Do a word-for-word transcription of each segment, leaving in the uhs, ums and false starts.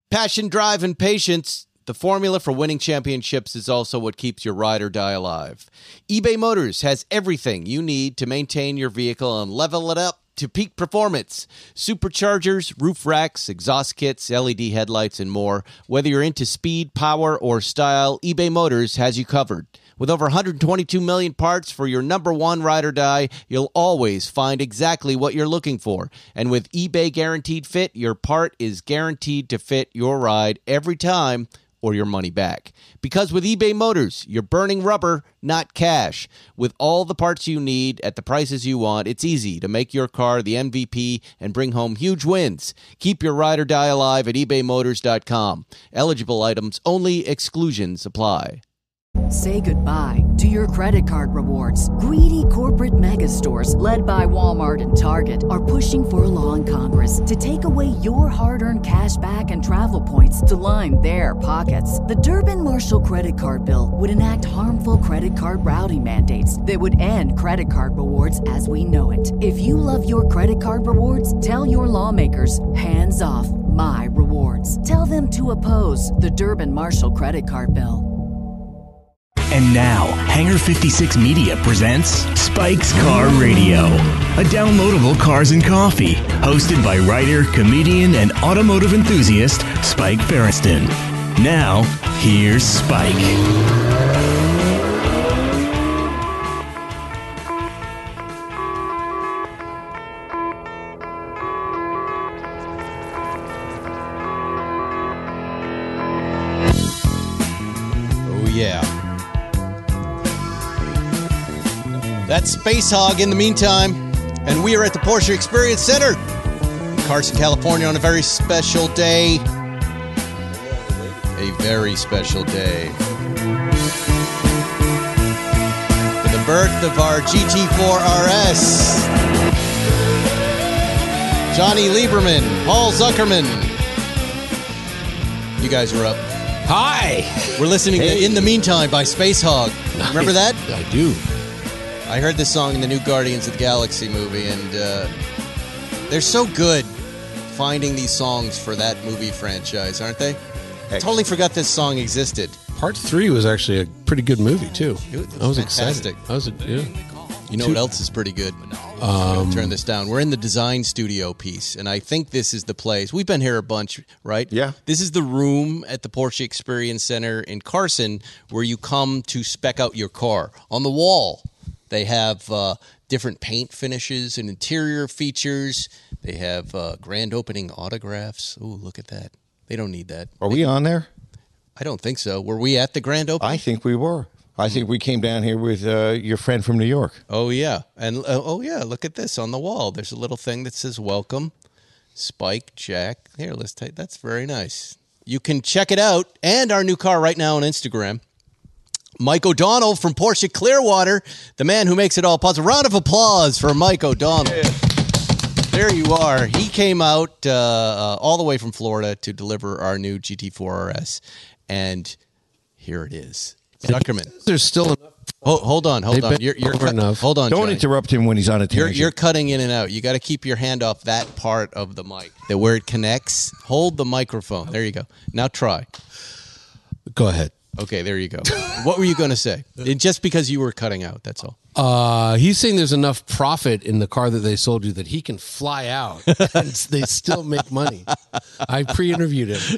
Passion, drive, and patience. The formula for winning championships is also what keeps your ride or die alive. eBay Motors has everything you need to maintain your vehicle and level it up to peak performance. Superchargers, roof racks, exhaust kits, L E D headlights, and more. Whether you're into speed, power, or style, eBay Motors has you covered. With over one hundred twenty-two million parts for your number one ride or die, you'll always find exactly what you're looking for. And with eBay Guaranteed Fit, your part is guaranteed to fit your ride every time or your money back. Because with eBay Motors, you're burning rubber, not cash. With all the parts you need at the prices you want, it's easy to make your car the M V P and bring home huge wins. Keep your ride or die alive at ebay motors dot com. Eligible items only. Exclusions apply. Say goodbye to your credit card rewards. Greedy corporate mega stores, led by Walmart and Target, are pushing for a law in Congress to take away your hard-earned cash back and travel points to line their pockets. The Durbin-Marshall credit card bill would enact harmful credit card routing mandates that would end credit card rewards as we know it. If you love your credit card rewards, tell your lawmakers, hands off my rewards. Tell them to oppose the Durbin-Marshall credit card bill. And now, Hangar fifty-six Media presents Spike's Car Radio, a downloadable cars and coffee, hosted by writer, comedian, and automotive enthusiast Spike Feresten. Now, here's Spike. Oh, yeah. That's Space Hog in the meantime, and we are at the Porsche Experience Center in Carson, California on a very special day. A very special day. For the birth of our G T four R S. Johnny Lieberman, Paul Zuckerman. You guys are up. Hi. We're listening hey. to In the Meantime by Space Hog. Nice. Remember that? I do. I heard this song in the new Guardians of the Galaxy movie, and uh, they're so good finding these songs for that movie franchise, aren't they? Excellent. I totally forgot this song existed. Part three was actually a pretty good movie, too. It was I was fantastic. excited. I was, yeah. You know Two. what else is pretty good? Um, Turn this down. We're in the design studio piece, and I think this is the place. We've been here a bunch, right? Yeah. This is the room at the Porsche Experience Center in Carson where you come to spec out your car. On the wall, they have uh, different paint finishes and interior features. They have uh, grand opening autographs. Ooh, look at that. They don't need that. Are we on there? I don't think so. Were we at the grand opening? I think we were. I think we came down here with uh, your friend from New York. Oh, yeah. And, uh, oh, yeah, look at this on the wall. There's a little thing that says, welcome, Spike, Jack. Here, let's take, that's very nice. You can check it out and our new car right now on Instagram. Mike O'Donnell from Porsche Clearwater, the man who makes it all possible. Round of applause for Mike O'Donnell. Yeah. There you are. He came out uh, uh, all the way from Florida to deliver our new G T four R S, and here it is. Zuckerman. There's still enough. Hold, hold on, hold They've on. been You're, you're over cut, enough. Hold on, Don't Johnny. interrupt him when he's on a You're, tangent. you're cutting in and out. You got to keep your hand off that part of the mic, that where it connects. Hold the microphone. There you go. Now try. Go ahead. Okay, there you go. What were you going to say? It, just because you were cutting out, that's all. Uh, he's saying there's enough profit in the car that they sold you that he can fly out and they still make money. I pre-interviewed him.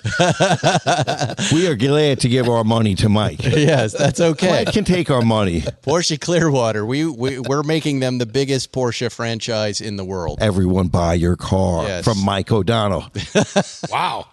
We are glad to give our money to Mike. Yes, that's okay. Mike can take our money. Porsche Clearwater, we, we, we're making them the biggest Porsche franchise in the world. Everyone buy your car Yes. from Mike O'Donnell. Wow.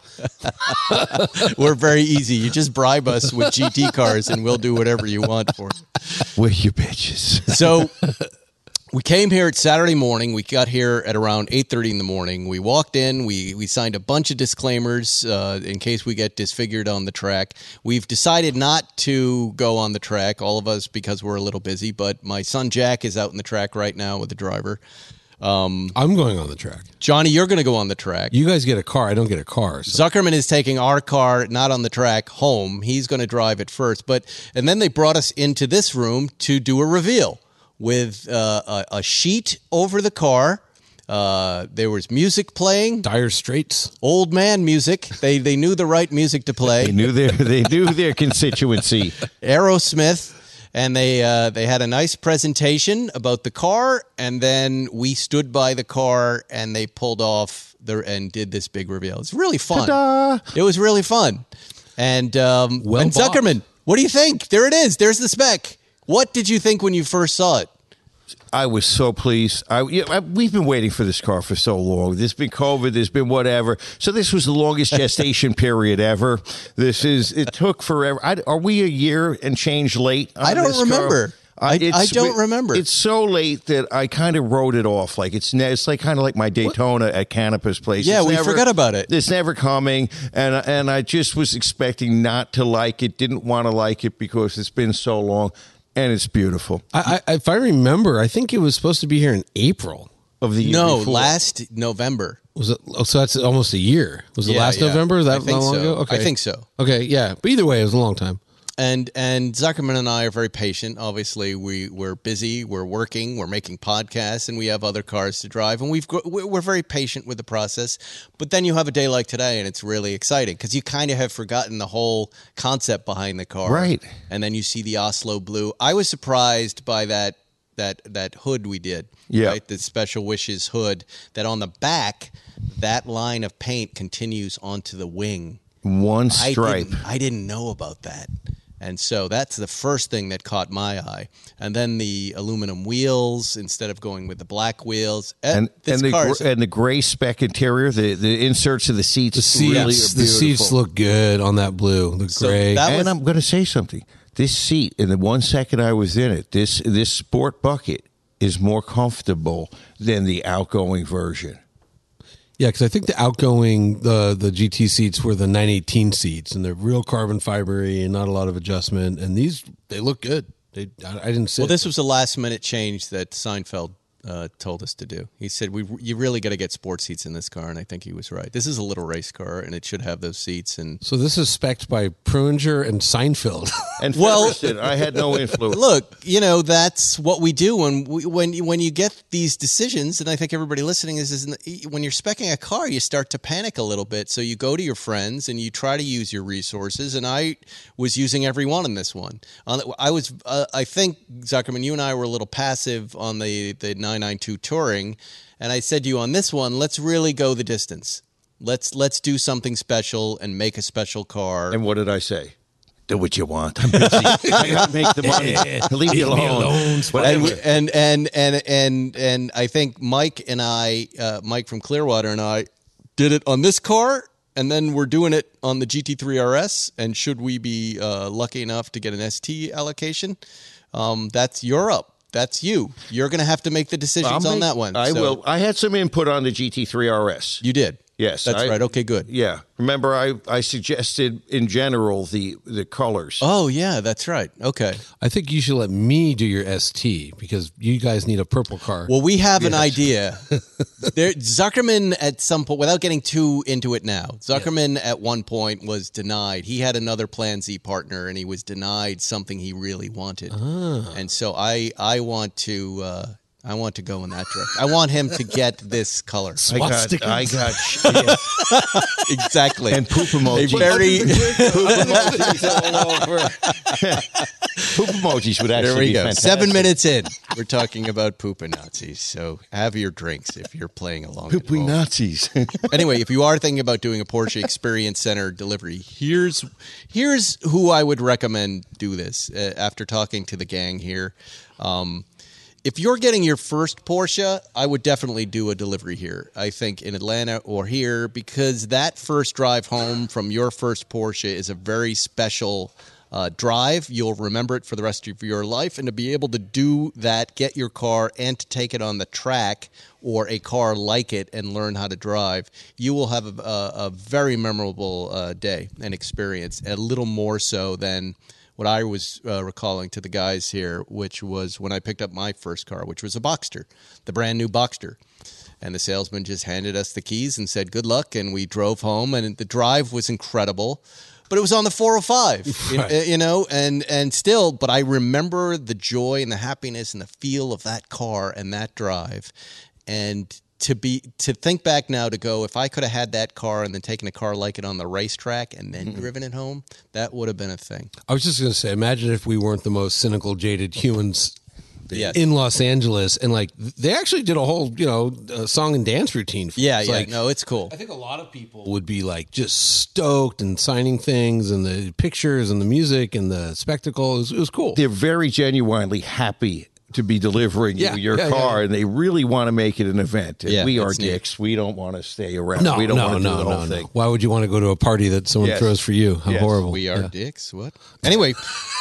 We're very easy. You just bribe us with G T cars and we'll do whatever you want for it. We're you bitches. So we came here at Saturday morning. We got here at around eight thirty in the morning. We walked in. We we signed a bunch of disclaimers uh, in case we get disfigured on the track. We've decided not to go on the track, all of us, because we're a little busy. But my son Jack is out in the track right now with the driver. Um, I'm going on the track. Johnny, you're going to go on the track. You guys get a car. I don't get a car. So. Zuckerman is taking our car, not on the track, home. He's going to drive it first. But and then they brought us into this room to do a reveal with uh, a, a sheet over the car, Uh, there was music playing, Dire Straits. old man music. They they knew the right music to play. They knew their they knew their constituency. Aerosmith, and they uh, they had a nice presentation about the car, and then we stood by the car, and they pulled off the and did this big reveal. It's really fun. Ta-da! It was really fun. And um, Well and bought. Zuckerman, what do you think? There it is. There's the spec. What did you think when you first saw it? I was so pleased. I, yeah, I, we've been waiting for this car for so long. There's been COVID. There's been whatever. So this was the longest gestation period ever. This is. It took forever. I, are we a year and change late? on I don't this car? remember. I- it's- I don't remember. It's so late that I kind of wrote it off. Like it's ne- it's like kind of like my Daytona at Canopus Place. Yeah, It's we forgot about it. It's never coming, and and I just was expecting not to like it. Didn't want to like it because it's been so long. And it's beautiful. I, I, if I remember, I think it was supposed to be here in April. Of the year No, before. last November. Was it? Oh, so that's almost a year. Was it Yeah, last yeah. November? Is that I think that long so. ago? Okay, I think so. Okay, yeah. But either way, it was a long time. And and Zuckerman and I are very patient. Obviously, we we're busy. We're working. We're making podcasts, and we have other cars to drive. And we've go- we're very patient with the process. But then you have a day like today, and it's really exciting because you kind of have forgotten the whole concept behind the car, Right. And then you see the Oslo blue. I was surprised by that that that hood we did. Yeah. Right? The Special Wishes hood. That on the back, that line of paint continues onto the wing. One I stripe. didn't, I didn't know about that. And so that's the first thing that caught my eye. And then the aluminum wheels instead of going with the black wheels. Eh, And this and the car gr- is- and the gray spec interior, the, the inserts of the seats, The seats, really are the seats beautiful. look good on that blue. The So gray. that- And was- I'm going to say something. This seat, in the one second I was in it, this this sport bucket is more comfortable than the outgoing version. Yeah, because I think the outgoing the the G T seats were the nine eighteen seats, and they're real carbon fibery and not a lot of adjustment. And these they look good. They I, I didn't sit. well, this was a last minute change that Seinfeld uh, told us to do. He said, "We you really got to get sports seats in this car," and I think he was right. This is a little race car, and it should have those seats. And so this is spec'd by Pruinger and Seinfeld. And Well- Featherston, I had no influence. look, you know that's what we do when we, when you- when you get these decisions, and I think everybody listening is, is when you're speccing a car, you start to panic a little bit. So you go to your friends and you try to use your resources. And I was using every one in this one. On the- I was, uh, I think Zuckerman, you and I were a little passive on the the nine ninety-two Touring, and I said to you on this one, let's really go the distance. Let's let's do something special and make a special car. And what did I say? Do what you want. I'm busy. I got to make the money. Leave me alone. and, we- and and and and and I think Mike and I, uh, Mike from Clearwater and I, did it on this car, and then we're doing it on the G T three R S. And should we be uh, lucky enough to get an S T allocation, um, that's you're up. That's you. You're going to have to make the decisions I'll on make- that one. I So will. I had some input on the G T three R S. You did. Yes, that's I- right. Okay, good. Yeah. Remember, I, I suggested in general the the colors. Oh yeah, that's right. Okay. I think you should let me do your S T because you guys need a purple car. Well, we have an idea. There, Zuckerman at some point, without getting too into it now, Zuckerman at one point was denied. He had another Plan Z partner, and he was denied something he really wanted. And so I, I want to, uh, I want to go in that direction. I want him to get this color. I got, I got, yeah. Exactly. and poop emojis. A very- poop emojis all over. Poop emojis would actually There we be go. fantastic. Seven minutes in, we're talking about pooping Nazis. So have your drinks if you're playing along. at Poopy home. Nazis. Anyway, if you are thinking about doing a Porsche Experience Center delivery, here's here's who I would recommend do this. Uh, after talking to the gang here, um, if you're getting your first Porsche, I would definitely do a delivery here. I think in Atlanta or here, because that first drive home from your first Porsche is a very special uh, drive. You'll remember it for the rest of your life. And to be able to do that, get your car and to take it on the track or a car like it and learn how to drive, you will have a, a, a very memorable uh, day and experience, a little more so than what I was uh, recalling to the guys here, which was when I picked up my first car, which was a Boxster, the brand new Boxster. And the salesman just handed us the keys and said, good luck. And we drove home, and the drive was incredible. But it was on the four oh five, Right. you, you know, and, and still, but I remember the joy and the happiness and the feel of that car and that drive. And to be to think back now to go, if I could have had that car and then taken a car like it on the racetrack and then mm-hmm. driven it home, that would have been a thing. I was just going to say, imagine if we weren't the most cynical, jaded humans yes. in Los Angeles, and like they actually did a whole, you know, uh, song and dance routine. For yeah, us. yeah, like, no, it's cool. I think a lot of people would be like just stoked and signing things and the pictures and the music and the spectacle. It was, it was cool. They're very genuinely happy to be delivering yeah, you your yeah, car, yeah. and they really want to make it an event. And yeah, we are neat. dicks. We don't want to stay around. No, we don't no, want to no, do the no, whole no. thing. Why would you want to go to a party that someone Yes. throws for you? How Yes. horrible. We are Yeah. dicks. What? Anyway,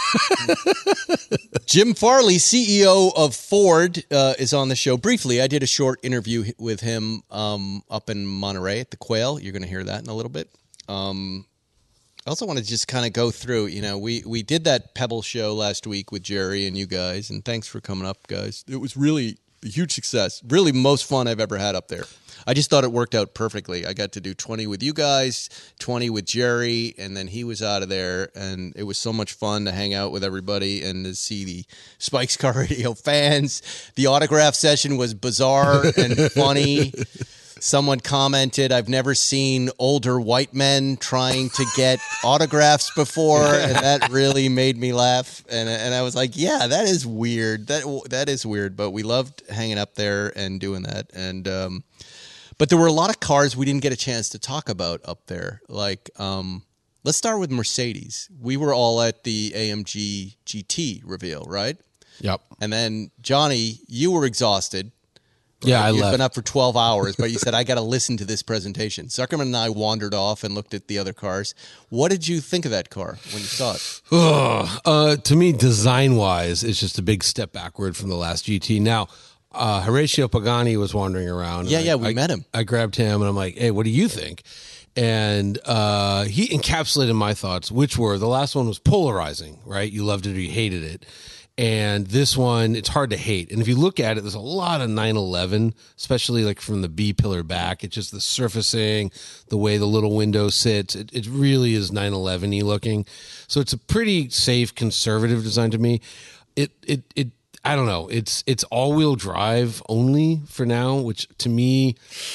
Jim Farley, C E O of Ford, uh, is on the show. Briefly, I did a short interview with him um, up in Monterey at the Quail. You're going to hear that in a little bit. Um, I also want to just kind of go through, you know, we, we did that Pebble show last week with Jerry and you guys, and thanks for coming up, guys. It was really a huge success. Really most fun I've ever had up there. I just thought it worked out perfectly. I got to do twenty with you guys, twenty with Jerry, and then he was out of there, and it was so much fun to hang out with everybody and to see the Spikes Car Radio fans. The autograph session was bizarre and funny. Someone commented, I've never seen older white men trying to get autographs before, and that really made me laugh. And and I was like, yeah, that is weird. That that is weird, but we loved hanging up there and doing that. And um, but there were a lot of cars we didn't get a chance to talk about up there. Like, um, let's start with Mercedes. We were all at the A M G G T reveal, right? Yep. And then, Johnny, you were exhausted. Yeah, I You've left. been up for twelve hours, but you said, I got to listen to this presentation. Zuckerman and I wandered off and looked at the other cars. What did you think of that car when you saw it? Ugh. Uh, to me, design-wise, it's just a big step backward from the last G T. Now, uh, Horatio Pagani was wandering around. Yeah, I, yeah, we I, met him. I grabbed him, and I'm like, hey, what do you think? And uh, he encapsulated my thoughts, which were, the last one was polarizing, right? You loved it or you hated it. And this one, it's hard to hate. And if you look at it, there's a lot of nine eleven, especially like from the B pillar back. It's just the surfacing, the way the little window sits. It, it really is nine eleven-y looking. So it's a pretty safe, conservative design to me. It, it, it, I don't know. It's, it's all-wheel drive only for now, which to me,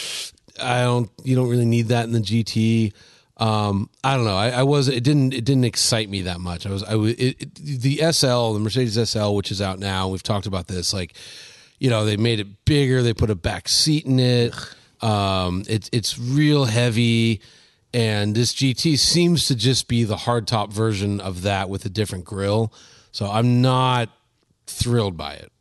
I don't, you don't really need that in the G T. Um, I don't know. I, I was. It didn't. It didn't excite me that much. I was. I was. It, it, the S L, the Mercedes S L, which is out now. We've talked about this. Like, you know, they made it bigger. They put a back seat in it. Um, it's it's real heavy, and this G T seems to just be the hardtop version of that with a different grille. So I'm not thrilled by it.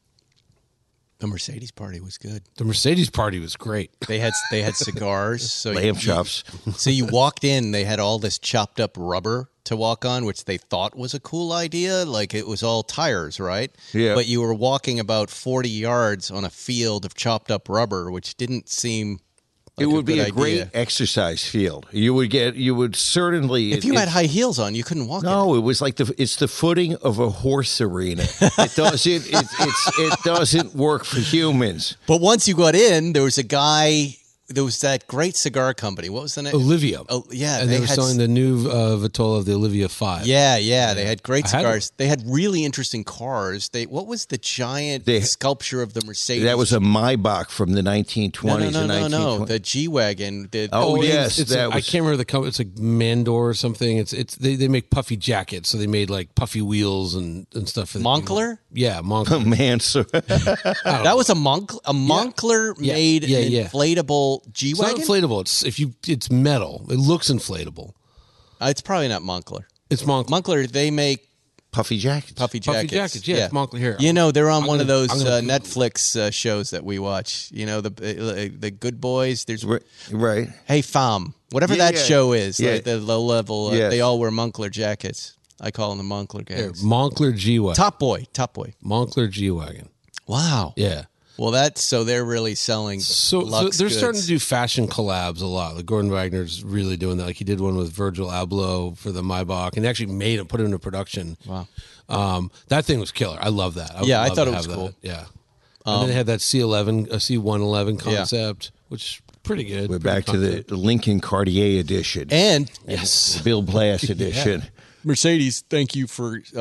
The Mercedes party was good. The Mercedes party was great. They had they had cigars. So Lamb you, chops. So you walked in, they had all this chopped up rubber to walk on, which they thought was a cool idea. Like it was all tires, right? Yeah. But you were walking about forty yards on a field of chopped up rubber, which didn't seem like It would be good a great idea. exercise field. You would get. You would certainly. If you it, had high heels on, you couldn't walk in. No, it was like the it's the footing of a horse arena. It doesn't it, it's it doesn't work for humans. But once you got in, there was a guy. There was that great cigar company. What was the name? Olivia. Oh, yeah, and they, they were had selling the new uh, Vitola of the Olivia five. Yeah, yeah, they had great I had cigars. They had really interesting cars. They what was the giant They- sculpture of the Mercedes? That was a Maybach from the nineteen no, no, twenties no, and no, nineteen no. twenties. The G wagon. The, Oh, the- yes. It's that a, I was- can't remember the company. It's like Mandor or something. It's it's they, they make puffy jackets, so they made like puffy wheels and, and stuff for the Moncler? Yeah, Moncler. Man, so that was a Monk a Moncler Yeah, made yeah, an yeah. inflatable G It's not wagon. inflatable. It's if you it's metal. It looks inflatable. Uh, it's probably not Moncler. It's Moncler. Moncler, they make puffy jackets. puffy Puffy jackets. jackets, yeah, it's Moncler here. You know, they're on I'm one of gonna- those I'm gonna uh, Google Netflix uh, shows that we watch. You know, the uh, the Good Boys. There's Right. right. Hey Fam, whatever Yeah, that yeah. show is, Yeah. like the low level. Uh, Yes. They all wear Moncler jackets. I call them the Moncler Here, gangs. Moncler G wagon. Top Boy, Top Boy. Moncler G wagon. Wow. Yeah. Well, that's so they're really selling. So, so Lux they're goods. starting to do fashion collabs a lot. Like Gordon Wagner's really doing that. Like he did one with Virgil Abloh for the Maybach, and they actually made it, put it into production. Wow. Um, that thing was killer. I love that. I would Yeah, I love thought to it was have cool. that. Yeah. And then they had that C eleven, a C one eleven Yeah. concept, which is pretty good. We're Pretty back to the, concept. the Lincoln Cartier edition. And Yes. Bill Blass edition. Mercedes, thank you for uh,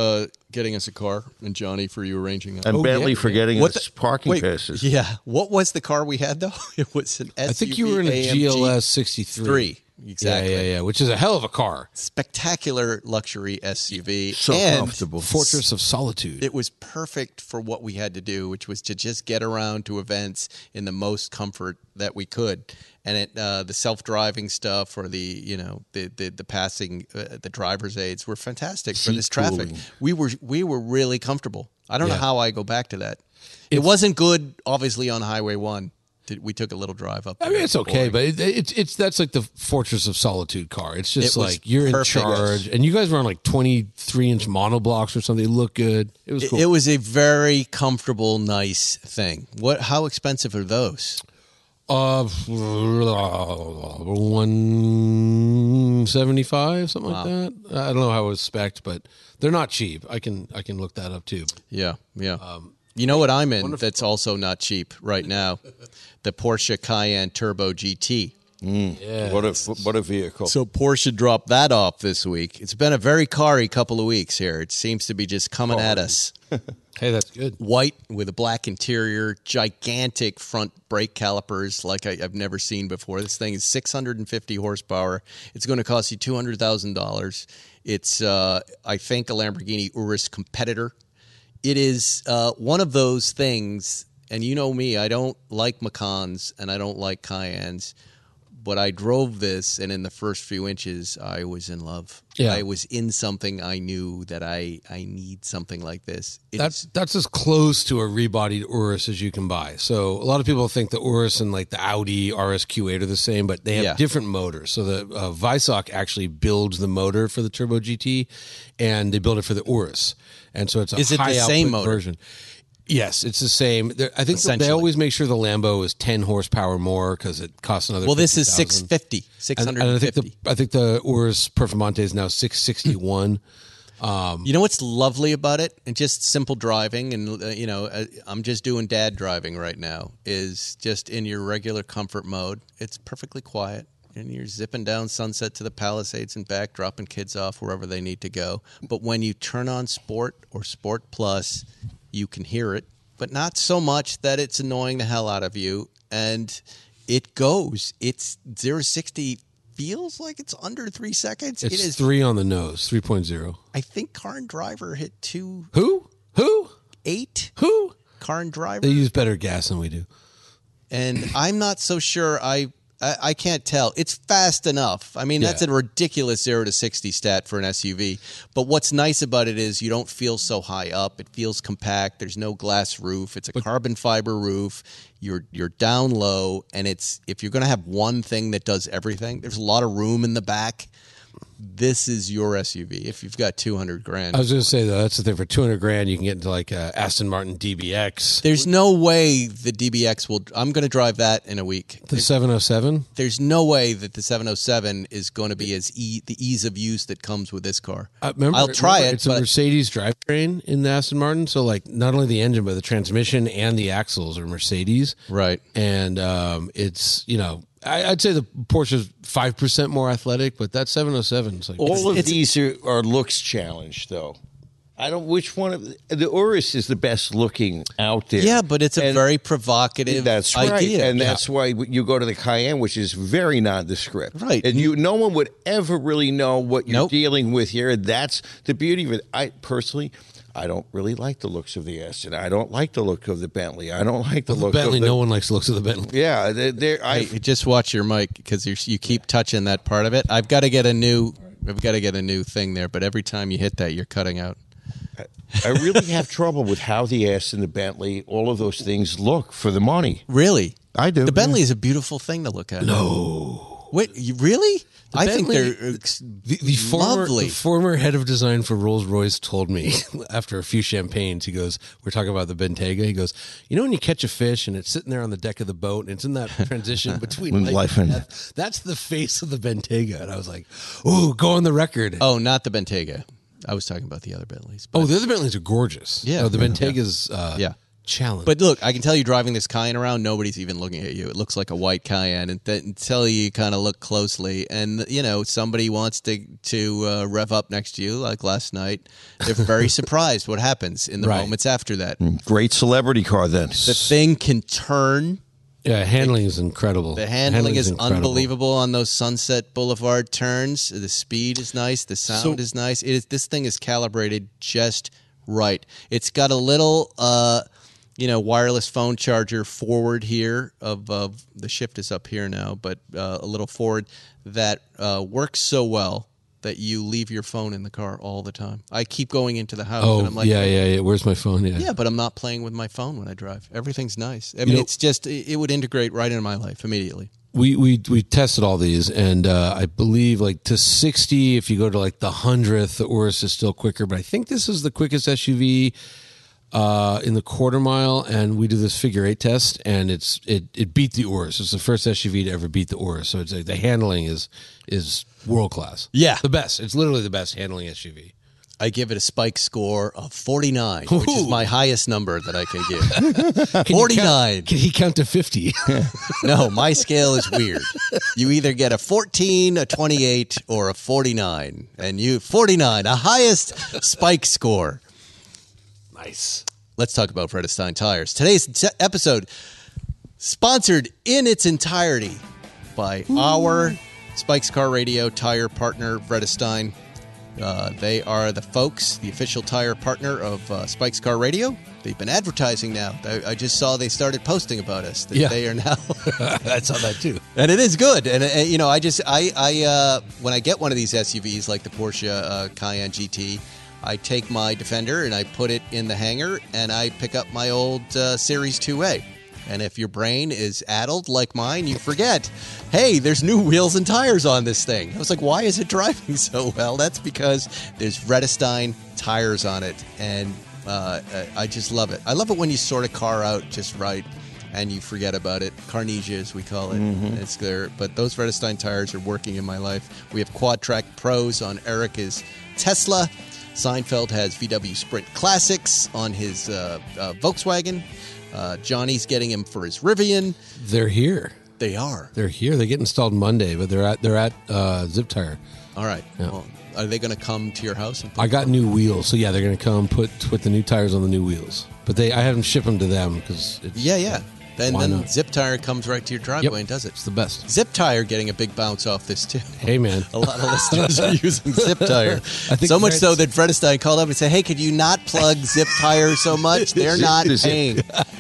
getting us a car, and Johnny for you arranging that. And Oh, Bentley yeah, for yeah. getting What us the- parking Wait, passes. Yeah. What was the car we had, though? It was an S U V I think you were in a A M G G L S sixty-three. Three. Exactly. Yeah, yeah, yeah, which is a hell of a car. Spectacular luxury S U V. So and comfortable. Fortress of Solitude. It was perfect for what we had to do, which was to just get around to events in the most comfort that we could. And it, uh, the self-driving stuff or the, you know, the the, the passing, uh, the driver's aids were fantastic for Seat this traffic. cooling. We were we were really comfortable. I don't Yeah. know how I go back to that. It wasn't good, obviously, on Highway One. Did- We took a little drive up. I there. mean, it's okay, but it, it's it's that's like the Fortress of Solitude car. It's just It was like you're in perfect. charge, and you guys were on like twenty-three inch monoblocks or something. They look good. It was It, cool. it was a very comfortable, nice thing. What? How expensive are those? Uh, one seventy-five, something like that. I don't know how it was spec'd, but they're not cheap. I can I can look that up too. Yeah, yeah. you know what I'm in that's also not cheap right now? The Porsche Cayenne Turbo G T. Yeah, What a what a vehicle. So Porsche dropped that off this week. It's been a very car-y couple of weeks here. It seems to be just coming at us. hey, that's good. White with a black interior, gigantic front brake calipers like I, I've never seen before. This thing is six hundred fifty horsepower. It's going to cost you two hundred thousand dollars. It's, uh, I think, a Lamborghini Urus competitor. It is uh, one of those things, and you know me, I don't like Macans and I don't like Cayennes, but I drove this, and in the first few inches, I was in love. Yeah. I was in something. I knew that I, I need something like this. It's, That's that's as close to a rebodied Urus as you can buy. So a lot of people think the Urus and like the Audi R S Q eight are the same, but they have Yeah. different motors. So the uh, Weissach actually builds the motor for the Turbo G T, and they build it for the Urus, and so it's a Is it the high same output motor? version. Yes, it's the same. They're- I think that they Essentially. always make sure the Lambo is ten horsepower more because it costs another. well, this is fifty thousand. six fifty, six And, hundred and I think fifty. the I think the Urus Performante is now six sixty-one. You know what's lovely about it? And just simple driving, and uh, you know, uh, I'm just doing dad driving right now. Is just in your regular comfort mode. It's perfectly quiet, and you're zipping down Sunset to the Palisades and back, dropping kids off wherever they need to go. But when you turn on Sport or Sport Plus, you can hear it, but not so much that it's annoying the hell out of you. And it goes. It's zero to sixty. Feels like it's under three seconds. It's it is. three on the nose, three point oh. I think Car and Driver hit two Who? Who? eight. Who? Car and Driver, They use better gas than we do. and I'm not so sure. I, I I can't tell. It's fast enough. I mean, that's Yeah. a ridiculous zero to sixty stat for an S U V. But what's nice about it is you don't feel so high up. It feels compact. There's no glass roof. It's a carbon fiber roof. You're you're down low, and it's if you're going to have one thing that does everything. There's a lot of room in the back. This is your S U V if you've got two hundred grand. I was going to say, though, that's the thing. For two hundred grand, you can get into like a Aston Martin D B X. There's no way the D B X will. I'm going to drive that in a week. The seven oh seven? There's no way that the seven oh seven is going to be as e- the ease of use that comes with this car. Uh, remember, I'll try remember, it. It's a but Mercedes drivetrain in the Aston Martin. So, like, not only the engine, but the transmission and the axles are Mercedes. right. And um, it's, you know, I, I'd say the Porsche's five percent more athletic, but that seven oh seven is like. All of it's- these are, are looks challenged, though. I don't. Which one of the, the Urus is the best looking out there? Yeah, but it's a And very provocative That's right, idea. and that's why you go to the Cayenne, which is very nondescript. Right. and you, no one would ever really know what you're Nope. dealing with here. And that's the beauty of it. I personally, I don't really like the looks of the Aston. I don't like the look of the Bentley. I don't like the the look Bentley, of the. no one likes the looks of the Bentley. Yeah, they're, they're, I. Hey, just watch your mic because you keep touching that part of it. I've got to get a new. I've got to get a new thing there. But every time you hit that, you're cutting out. I really have trouble with how the Aston, the Bentley, all of those things look for the money. Really, I do. the Bentley is a beautiful thing to look at. No, wait, you, really? I Bentley- think they're ex- The, the former lovely. the former head of design for Rolls Royce told me after a few champagnes, he goes, "We're talking about the Bentayga." He goes, "You know when you catch a fish and it's sitting there on the deck of the boat and it's in that transition between When life, life and and- death? That's the face of the Bentayga." And I was like, "Ooh, go on the record." Oh, not the Bentayga. I was talking about the other Bentleys. Oh, the other Bentleys are gorgeous. Yeah. Oh, the Bentaygas. Uh, Yeah. challenge. But look, I can tell you driving this Cayenne around, nobody's even looking at you. It looks like a white Cayenne and th- until you kind of look closely. And, you know, somebody wants to, to uh, rev up next to you, like last night. They're very surprised what happens in the Right. moments after that. Great celebrity car then. The thing can turn. yeah, handling is incredible. The handling is incredible. unbelievable on those Sunset Boulevard turns. The speed is nice. The sound So- is nice. It is. This thing is calibrated just right. It's got a little, uh, you know, wireless phone charger forward here. Of, of the shift is up here now, but uh, a little forward that uh, works so well that you leave your phone in the car all the time. I keep going into the house Oh, and I'm like, yeah, yeah, yeah. Where's my phone? Yeah. yeah, but I'm not playing with my phone when I drive. Everything's nice. I You mean, know- it's just it it would integrate right into my life immediately. We we we tested all these, and uh, I believe like to sixty. If you go to like the hundredth, the Urus is still quicker. But I think this is the quickest S U V uh, in the quarter mile. And we do this figure eight test, and it's it it beat the Urus. It's the first S U V to ever beat the Urus. So it's like the handling is is world class. Yeah. the best. It's literally the best handling S U V. I give it a spike score of forty-nine, which is Ooh. my highest number that I can give. Can you forty-nine. count- Can he count to fifty? No, my scale is weird. You either get a fourteen, a twenty-eight, or a forty-nine. And you, forty-nine, a highest spike score. Nice. Let's talk about Vredestein tires. Today's t- episode sponsored in its entirety by our Spikes Car Radio tire partner, Vredestein. Uh, they are the folks, the official tire partner of uh, Spikes Car Radio. They've been advertising now. I, I just saw they started posting about us. That Yeah. They are now, I saw that too. and it is good. And, uh, you know, I just I I uh, when I get one of these S U Vs like the Porsche uh, Cayenne G T, I take my Defender and I put it in the hangar and I pick up my old uh, Series two A. And if your brain is addled like mine, you forget, hey, there's new wheels and tires on this thing. I was like, why is it driving so well? That's because there's Vredestein tires on it. And uh, I just love it. I love it when you sort a car out just right and you forget about it. Carnegia, as we call it. It's there. But those Vredestein tires are working in my life. We have Quad Track Pros on Erica's Tesla. Seinfeld has V W Sprint Classics on his uh, uh, Volkswagen. Uh, Johnny's getting him for his Rivian. They're here. They are. They're here. They get installed Monday, but they're at they're at uh, Zip Tire. All right. Yeah. Well, are they going to come to your house? And put I got new wheels, so yeah, they're going to come put put the new tires on the new wheels. But they, I have them ship them to them because it's Yeah, yeah. Then, Why then not? Zip Tire comes right to your driveway Yep. and does it. It's the best. Zip Tire getting a big bounce off this too. Hey man, A lot of listeners are using Zip Tire. I think So much Fred's- so that Vredestein called up and said, hey, could you not plug Zip Tire so much? They're Zip not the zip. paying.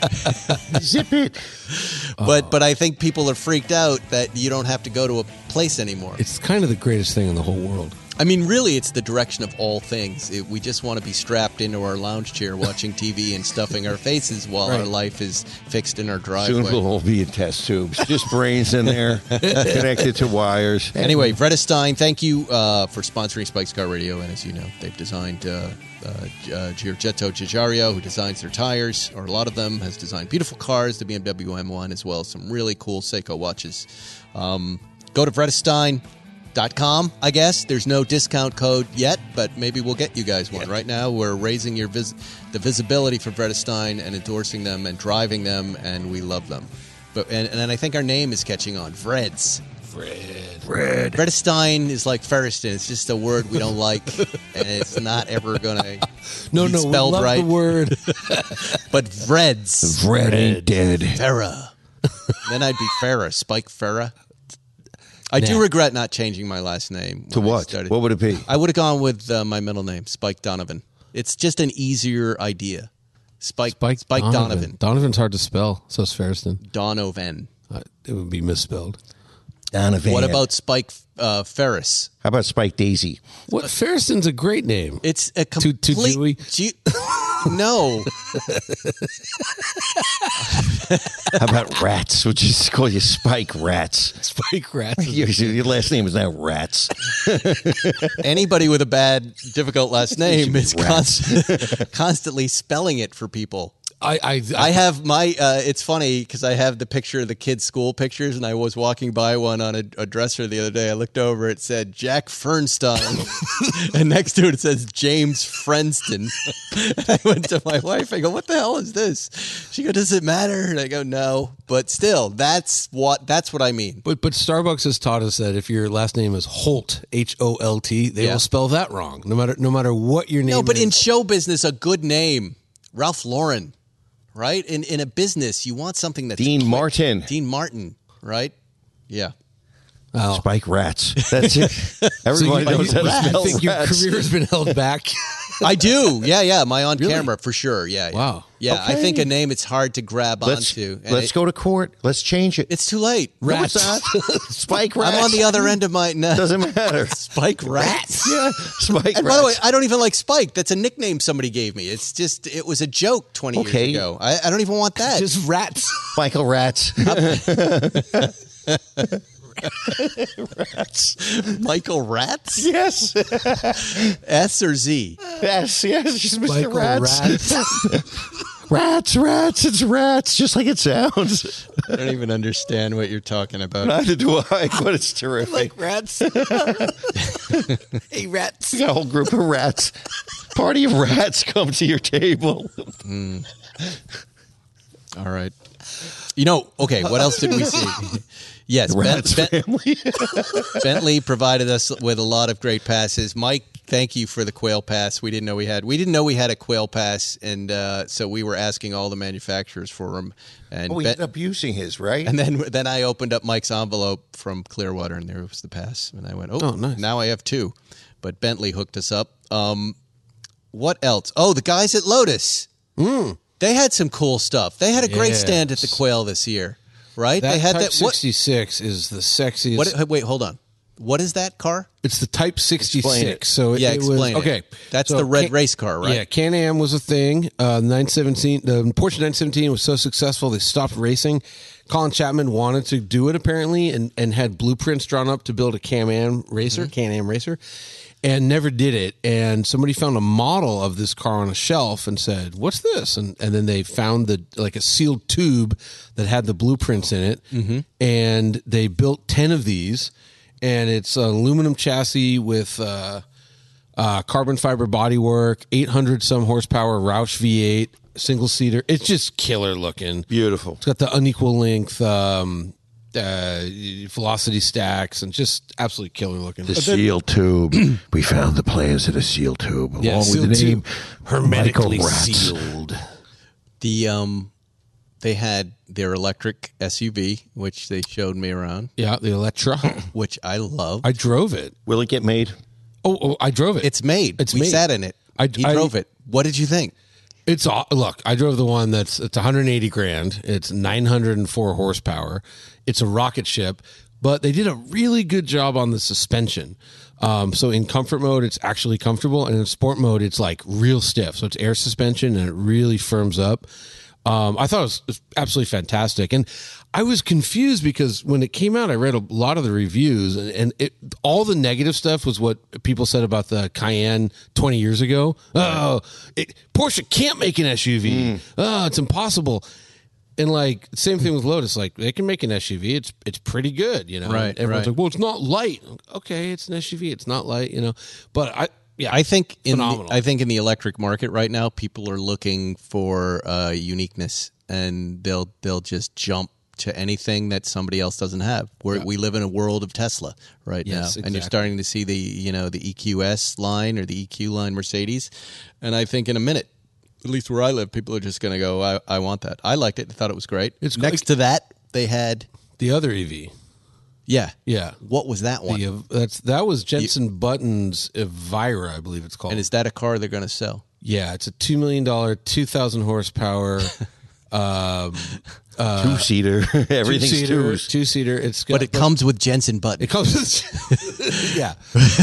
Zip it. But but I think people are freaked out that you don't have to go to a place anymore. it's kind of the greatest thing in the whole world. I mean, really, it's the direction of all things. It, we just want to be strapped into our lounge chair watching T V and stuffing our faces while Right. our life is fixed in our Soon driveway. we'll all be in test tubes. Just brains in there, connected to wires. Anyway, Vredestein, thank you uh, for sponsoring Spikes Car Radio. And as you know, they've designed uh, uh, G- uh, Giorgetto Giugiaro, who designs their tires, or a lot of them, has designed beautiful cars, the B M W M one, as well as some really cool Seiko watches. Um, go to Vredestein dot com, I guess. There's no discount code yet, but maybe we'll get you guys one. Right now, we're raising your vis- the visibility for Vredestein and endorsing them and driving them, and we love them. But and, and I think our name is catching on. Vreds. Fred. Red. Vredestein is like Ferriston. It's just a word we don't like, and it's not ever going to No, be no, we spelled love right. the word. But Vreds. Red ain't dead. Farah. Then I'd be Farah. Spike Farah. I do Nah. regret not changing my last name. To when I what? started. What would it be? I would have gone with uh, my middle name, Spike Donovan. It's just an easier idea. Spike Spike, Spike Donovan. Donovan. Donovan's hard to spell. So is Ferriston. Donovan. Uh, it would be misspelled. Donovan. What about Spike uh, Ferris? How about Spike Daisy? What? Ferriston's a great name. It's a Too- too complete... Jewy? Ju- no. How about Rats? We'll just call you Spike Rats. Spike Rats. Your, your last name is now Rats. Anybody with a bad, difficult last name is Rats. const- constantly spelling it for people. I, I, I have my, uh, it's funny because I have the picture of the kids' school pictures, and I was walking by one on a, a dresser the other day. I looked over, it said Jack Fernstein, and next to it, it says James Frenston. And I went to my wife, I go, what the hell is this? She goes, does it matter? And I go, no. But still, that's what that's what I mean. But but Starbucks has taught us that if your last name is Holt, H O L T, they Yeah. will spell that wrong, no matter no matter what your name is. No, but in show business, a good name, Ralph Lauren. Right? In in a business, you want something that's Dean quick. Martin. Dean Martin, right? Yeah. Oh. Spike Rats. That's it. Everybody So you- knows how to I spell think your rats. career has been held back. I do. Yeah, yeah. My on Really? camera for sure. Yeah. yeah. Wow. Yeah, I Okay. think a name it's hard to grab Let's, onto. and let's it- go to court. Let's change it. It's too late. No, it's not. Spike Rats. I'm on the other end of my no. Doesn't matter. Spike Rats. Yeah, Spike And Rats. by the way, I don't even like Spike. That's a nickname somebody gave me. It's just it was a joke twenty Okay. years ago. I, I don't even want that. Just rats. Michael Rats. Michael Rats? yes. S or Z? Yes, yes. Just Mister Michael Rats. Rats. Rats, rats. It's rats, just like it sounds. I don't even understand what you're talking about. Neither do I, but it's terrific. Rats. Hey, rats. You got a whole group of rats. Party of rats come to your table. All right. You know, okay, what else did we see? Yes, Ben- Rats Ben- family. Bentley provided us with a lot of great passes. Mike, thank you for the quail pass. We didn't know we had. We didn't know we had a quail pass, and uh, so we were asking all the manufacturers for them. And Oh, we Ben- ended up using his, right? and then then I opened up Mike's envelope from Clearwater, and there was the pass. And I went, oh, Oh, nice. now I have two. But Bentley hooked us up. Um, what else? Oh, the guys at Lotus. They had some cool stuff. They had a great stand at the Yes. Quail this year, right? That they had Type that. What, sixty-six is the sexiest. what? Wait, hold on. What is that car? It's the Type sixty-six. Explain it. So it, Yeah, it explain it. was okay. That's so the red Can- race car, right? Yeah, Can-Am was a thing. Uh, nine seventeen, the Porsche nine seventeen was so successful they stopped racing. Colin Chapman wanted to do it apparently, and and had blueprints drawn up to build a Can-Am racer, Mm-hmm. Can-Am racer, and never did it. And somebody found a model of this car on a shelf and said, "What's this?" And and then they found the like a sealed tube that had the blueprints in it, Mm-hmm. and they built ten of these. And it's an aluminum chassis with uh, uh, carbon fiber bodywork, eight hundred some horsepower Roush V eight, single seater. It's just killer looking. Beautiful. It's got the unequal length um, uh, velocity stacks and just absolutely killer looking. The seal tube. We found the plans of the seal tube along Yeah, with sealed the name tube, hermetically Michael Rats. sealed. The um, they had their electric S U V, which they showed me around, Yeah, the Electra. which I love. I drove it. Will it get made? Oh, oh I drove it. It's made. It's we made. sat in it. I- he I- drove it. What did you think? It's aw- look. I drove the one that's it's one hundred eighty grand. It's nine hundred four horsepower. It's a rocket ship, but they did a really good job on the suspension. Um, so in comfort mode, it's actually comfortable, and in sport mode, it's like real stiff. So it's air suspension, and it really firms up. Um, I thought it was, it was absolutely fantastic, and I was confused because when it came out, I read a lot of the reviews, and, and it, all the negative stuff was what people said about the Cayenne twenty years ago. Oh, it, Porsche can't make an S U V. Oh, it's impossible. And like same thing with Lotus, like they can make an S U V. It's it's pretty good, you know. Right, Everyone's right. like, well, it's not light. Okay, it's an S U V. It's not light, you know. But I. Yeah, I think in the, phenomenal. I think in the electric market right now, people are looking for uh, uniqueness, and they'll they'll just jump to anything that somebody else doesn't have. We're, We live in a world of Tesla right Yes, now, and you're exactly. starting to see the you know the E Q S line or the E Q line Mercedes, and I think in a minute, at least where I live, people are just going to go, I, I want that. I liked it. I thought it was great. It's Next like- to that, they had the other E V. yeah Yeah. What was that one? The, uh, that's that was Jensen Button's Evira, I believe it's called. And is that a car they're going to sell? Yeah, it's a two million dollar, two thousand horsepower, um, Two seater. Everything's two-seater. twos. Two seater. It's got, But it comes with Jensen Button. It comes. With, yeah,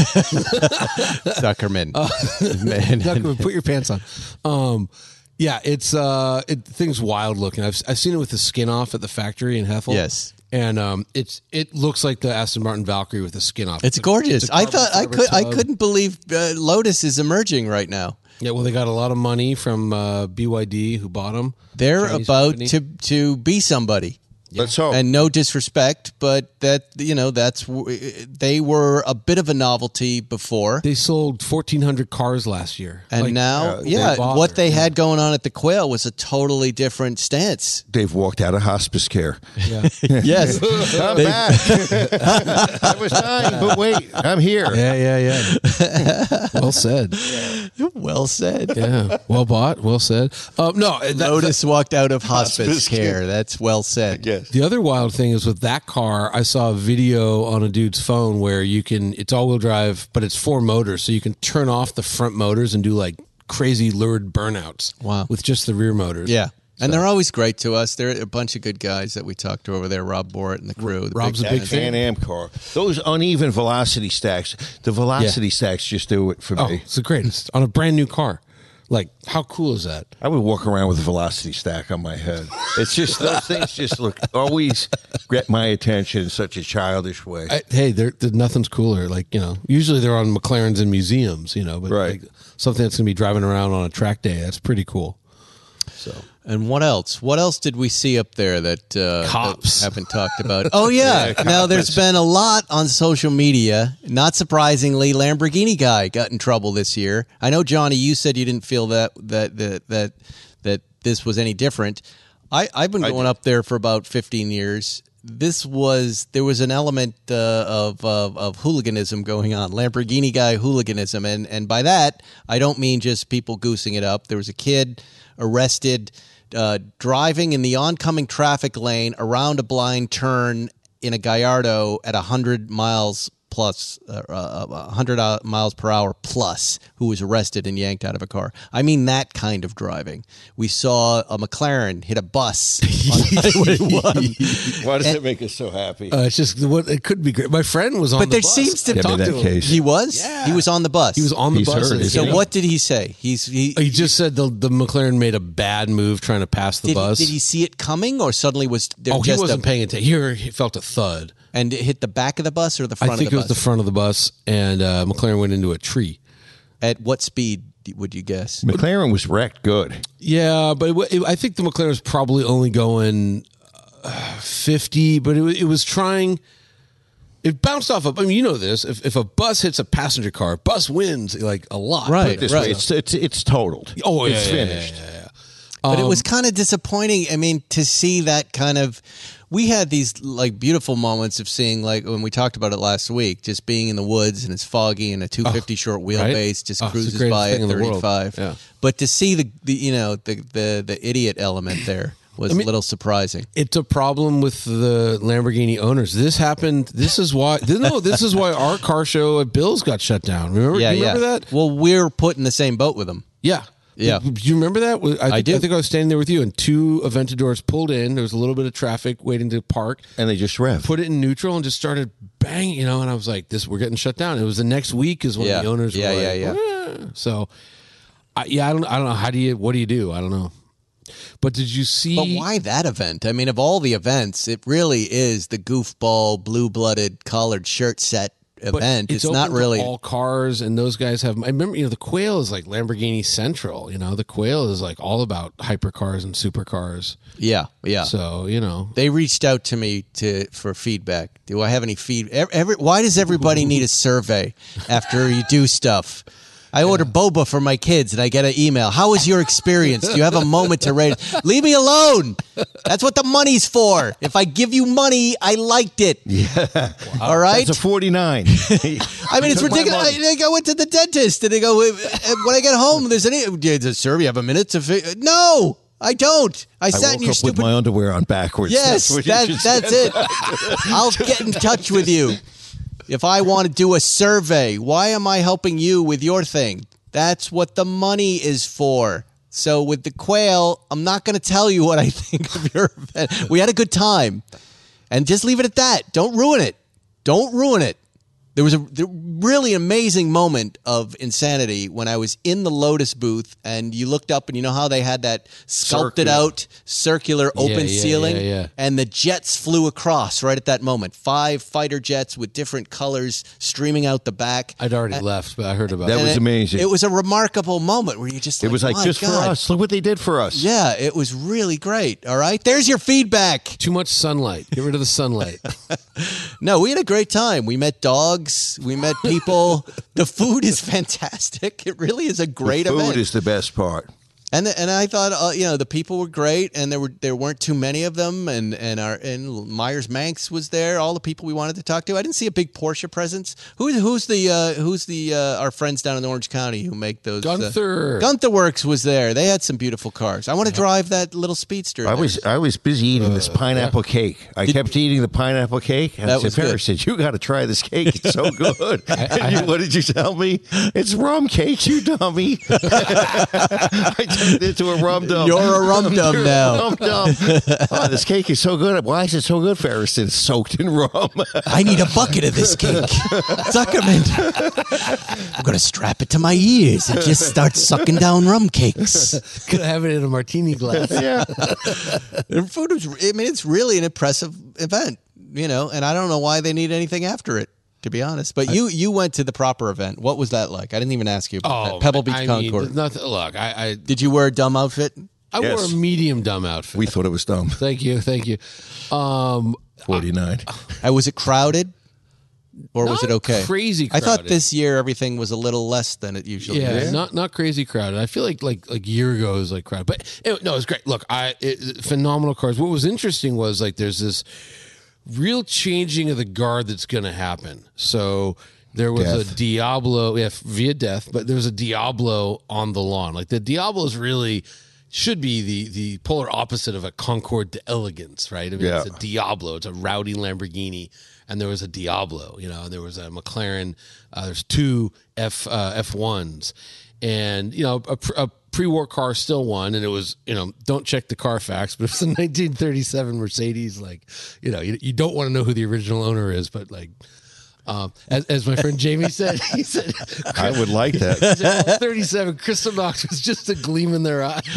Zuckerman. Man. Zuckerman, put your pants on. Um, yeah, it's uh, it thing's wild looking. I've I've seen it with the skin off at the factory in Heffel. Yes. And um, it's it looks like the Aston Martin Valkyrie with the skin off. It's a- gorgeous. a I carbon thought I fiber could I tub. couldn't believe uh, Lotus is emerging right now. Yeah, well, they got a lot of money from uh, B Y D who bought them. They're Chinese about company. to to be somebody. Let's hope. And no disrespect, but that you know that's they were a bit of a novelty before, They sold fourteen hundred cars last year. and Like, now, uh, yeah, they bother. what they had going on at the Quail was a totally different stance. They've walked out of hospice care. Yeah. Yes, I'm back. I was dying, but wait, I'm here. yeah, yeah, yeah. Well said. well said. Yeah, well bought. Well said. Uh, no, that, Lotus walked out of hospice, Hospice care. care. That's well said. Yes. The other wild thing is with that car, I saw a video on a dude's phone where you can, it's all wheel drive, but it's four motors. So you can turn off the front motors and do like crazy lurid burnouts. Wow. With just the rear motors. Yeah. And they're always great to us. They're a bunch of good guys that we talked to over there. Rob Borat and the crew. the Rob's big a big guys. fan. Pan Am car. Those uneven velocity stacks. The velocity stacks just do it for Oh, me. it's the greatest on a brand new car. Like, how cool is that? I would walk around with a velocity stack on my head. It's just those things just look always get my attention in such a childish way. I, hey, there, there, nothing's cooler. Like, you know, usually they're on McLarens in museums, you know, but Right. like something that's going to be driving around on a track day, that's pretty cool. So, And what else? What else did we see up there that, uh, Cops. that haven't talked about? Oh, yeah. Now, there's been a lot on social media. Not surprisingly, Lamborghini guy got in trouble this year. I know, Johnny, you said you didn't feel that that that that, that this was any different. I, I've been I going did. up there for about fifteen years. This was there was an element uh, of, of of hooliganism going on, Lamborghini guy hooliganism, and and by that I don't mean just people goosing it up. There was a kid arrested uh, driving in the oncoming traffic lane around a blind turn in a Gallardo at one hundred miles plus, uh, uh, one hundred miles per hour plus, who was arrested and yanked out of a car. I mean that kind of driving. We saw a McLaren hit a bus on Highway one. Why does that make us so happy? uh, it's just what it could be great. My friend was on But the there bus. seems to I Give me talked that to him. case. He was? Yeah. He was on the bus. He was on the He's bus. heard and it. So he- what did he say? He's he, He just said the the McLaren made a bad move trying to pass the did, bus. did he see it coming, or suddenly was there oh, he just wasn't a, paying attention. He, heard- he felt a thud. and it hit the back of the bus or the front I think of the it was bus? the front of the bus, and uh, McLaren went into a tree. At what speed would you guess? McLaren was wrecked good. Yeah, but it, wa- it, I think the McLaren was probably only going uh, fifty, but it, wa- it was trying. It bounced off of. I mean, you know this. If, if a bus hits a passenger car, bus wins like a lot. Right. This right. way, it's it's it's totaled. Oh, yeah, it's yeah, yeah, finished. yeah, yeah. But it Um, was kind of disappointing. I mean, to see that kind of, we had these like beautiful moments of seeing, like when we talked about it last week, just being in the woods and it's foggy and a two fifty short wheelbase just Oh, it's the cruises greatest by thing at in the world. thirty-five. Yeah. But to see the, the you know the, the the idiot element there was I mean- a little surprising. It's a problem with the Lamborghini owners. This happened. This is why. No, this is why our car show at Bill's got shut down. Remember? Yeah, you remember yeah. that? Well, we're put in the same boat with them. Yeah. Yeah. Do you remember that? I, think, do. I think I was standing there with you, and two Aventadors pulled in. There was a little bit of traffic waiting to park. And they just rev. Put it in neutral and just started banging, you know. And I was like, "This, we're getting shut down." It was the next week is when Yeah. the owners Yeah, were yeah, like, yeah. "Eh." So, I, yeah, I don't, I don't know. How do you? What do you do? I don't know. But did you see? But why that event? I mean, of all the events, it really is the goofball, blue-blooded collared shirt set But event. It's, open not to really. all cars, and those guys have. I remember, you know, the Quail is like Lamborghini Central. You know, the Quail is like all about hypercars and supercars. Yeah, yeah. So you know, They reached out to me to for feedback. Do I have any feed? Every, every, why does everybody need a survey after you do stuff? I order boba for my kids, and I get an email. How was your experience? Do you have a moment to rate? Leave me alone. That's what the money's for. If I give you money, I liked it. Yeah. All right. It's a forty-nine. I mean, it's Took my ridiculous. money. I, I went to the dentist, and they go, when I get home, there's any. There's a survey. You have a minute to. Fi-? No, I don't. I I sat in woke your up stupid. with my underwear on backwards. Yes, what you that, just that's said. it. I'll get in touch with you. If I want to do a survey, why am I helping you with your thing? That's what the money is for. So with the Quail, I'm not going to tell you what I think of your event. We had a good time. And just leave it at that. Don't ruin it. Don't ruin it. There was a there, really amazing moment of insanity when I was in the Lotus booth and you looked up and you know how they had that sculpted Circular. out circular open yeah, ceiling yeah, yeah. and the jets flew across right at that moment. Five fighter jets with different colors streaming out the back. I'd already left, but I heard about That it. And was it- amazing. It was a remarkable moment where you just It was like, "My just God." for us. Look what they did for us. Yeah, it was really great. All right. There's your feedback. Too much sunlight. Get rid of the sunlight. No, we had a great time. We met dogs. We met people. The food is fantastic. It really is a great the food event. is the best part. And and I thought uh, you know the people were great, and there were there weren't too many of them, and and our and Myers Manx was there. All the people we wanted to talk to. I didn't see a big Porsche presence. Who who's the uh, who's the uh, our friends down in Orange County who make those? Gunther. Uh, Gunther Works was there. They had some beautiful cars. I want to drive that little speedster. I there. was I was busy eating this pineapple cake. I kept eating the pineapple cake. And That I said, was good. Paris said, "You got to try this cake. It's so good." And you- what did you tell me? It's rum cake, you dummy. I turned it into a rum dum. You're a rum dum You're a now. rum dum. Oh, this cake is so good. Why is it so good, Ferris? It's soaked in rum. I need a bucket of this cake. Zuckerman. I'm going to strap it to my ears and just start sucking down rum cakes. Could have it in a martini glass. Yeah. The food was, I mean, it's really an impressive event, you know, and I don't know why they need anything after it, to be honest. But you you went to the proper event. What was that like? I didn't even ask you about that. Pebble Beach I Concord. Mean, nothing, look, I, I, Did you wear a dumb outfit? I wore Yes. a medium dumb outfit. We thought it was dumb. Thank you. Thank you. Um, forty-nine. Uh, was it crowded? Or was Not it okay? crazy I thought crowded. this year everything was a little less than it usually yeah, is. not not crazy crowded. I feel like like like year ago it was like crowded, but it, no, it was great. Look, I it, phenomenal cars. What was interesting was like there's this real changing of the guard that's going to happen. So there was Death. a Diablo, yeah, via death, but there was a Diablo on the lawn. Like the Diablo is really should be the the polar opposite of a Concorde d'Elegance, right? I mean, Yeah. it's a Diablo. It's a rowdy Lamborghini, and there was a Diablo. You know, and there was a McLaren. Uh, there's two F uh, F ones, and you know, a, pr- a pre-war car still won, and it was, you know, don't check the Carfax, but it was a nineteen thirty-seven Mercedes. Like, you know, you, you don't want to know who the original owner is, but like. Um, as, as my friend Jamie said, he said, I would like that. he said, "Oh, thirty-seven Crystal Knox was just a gleam in their eye."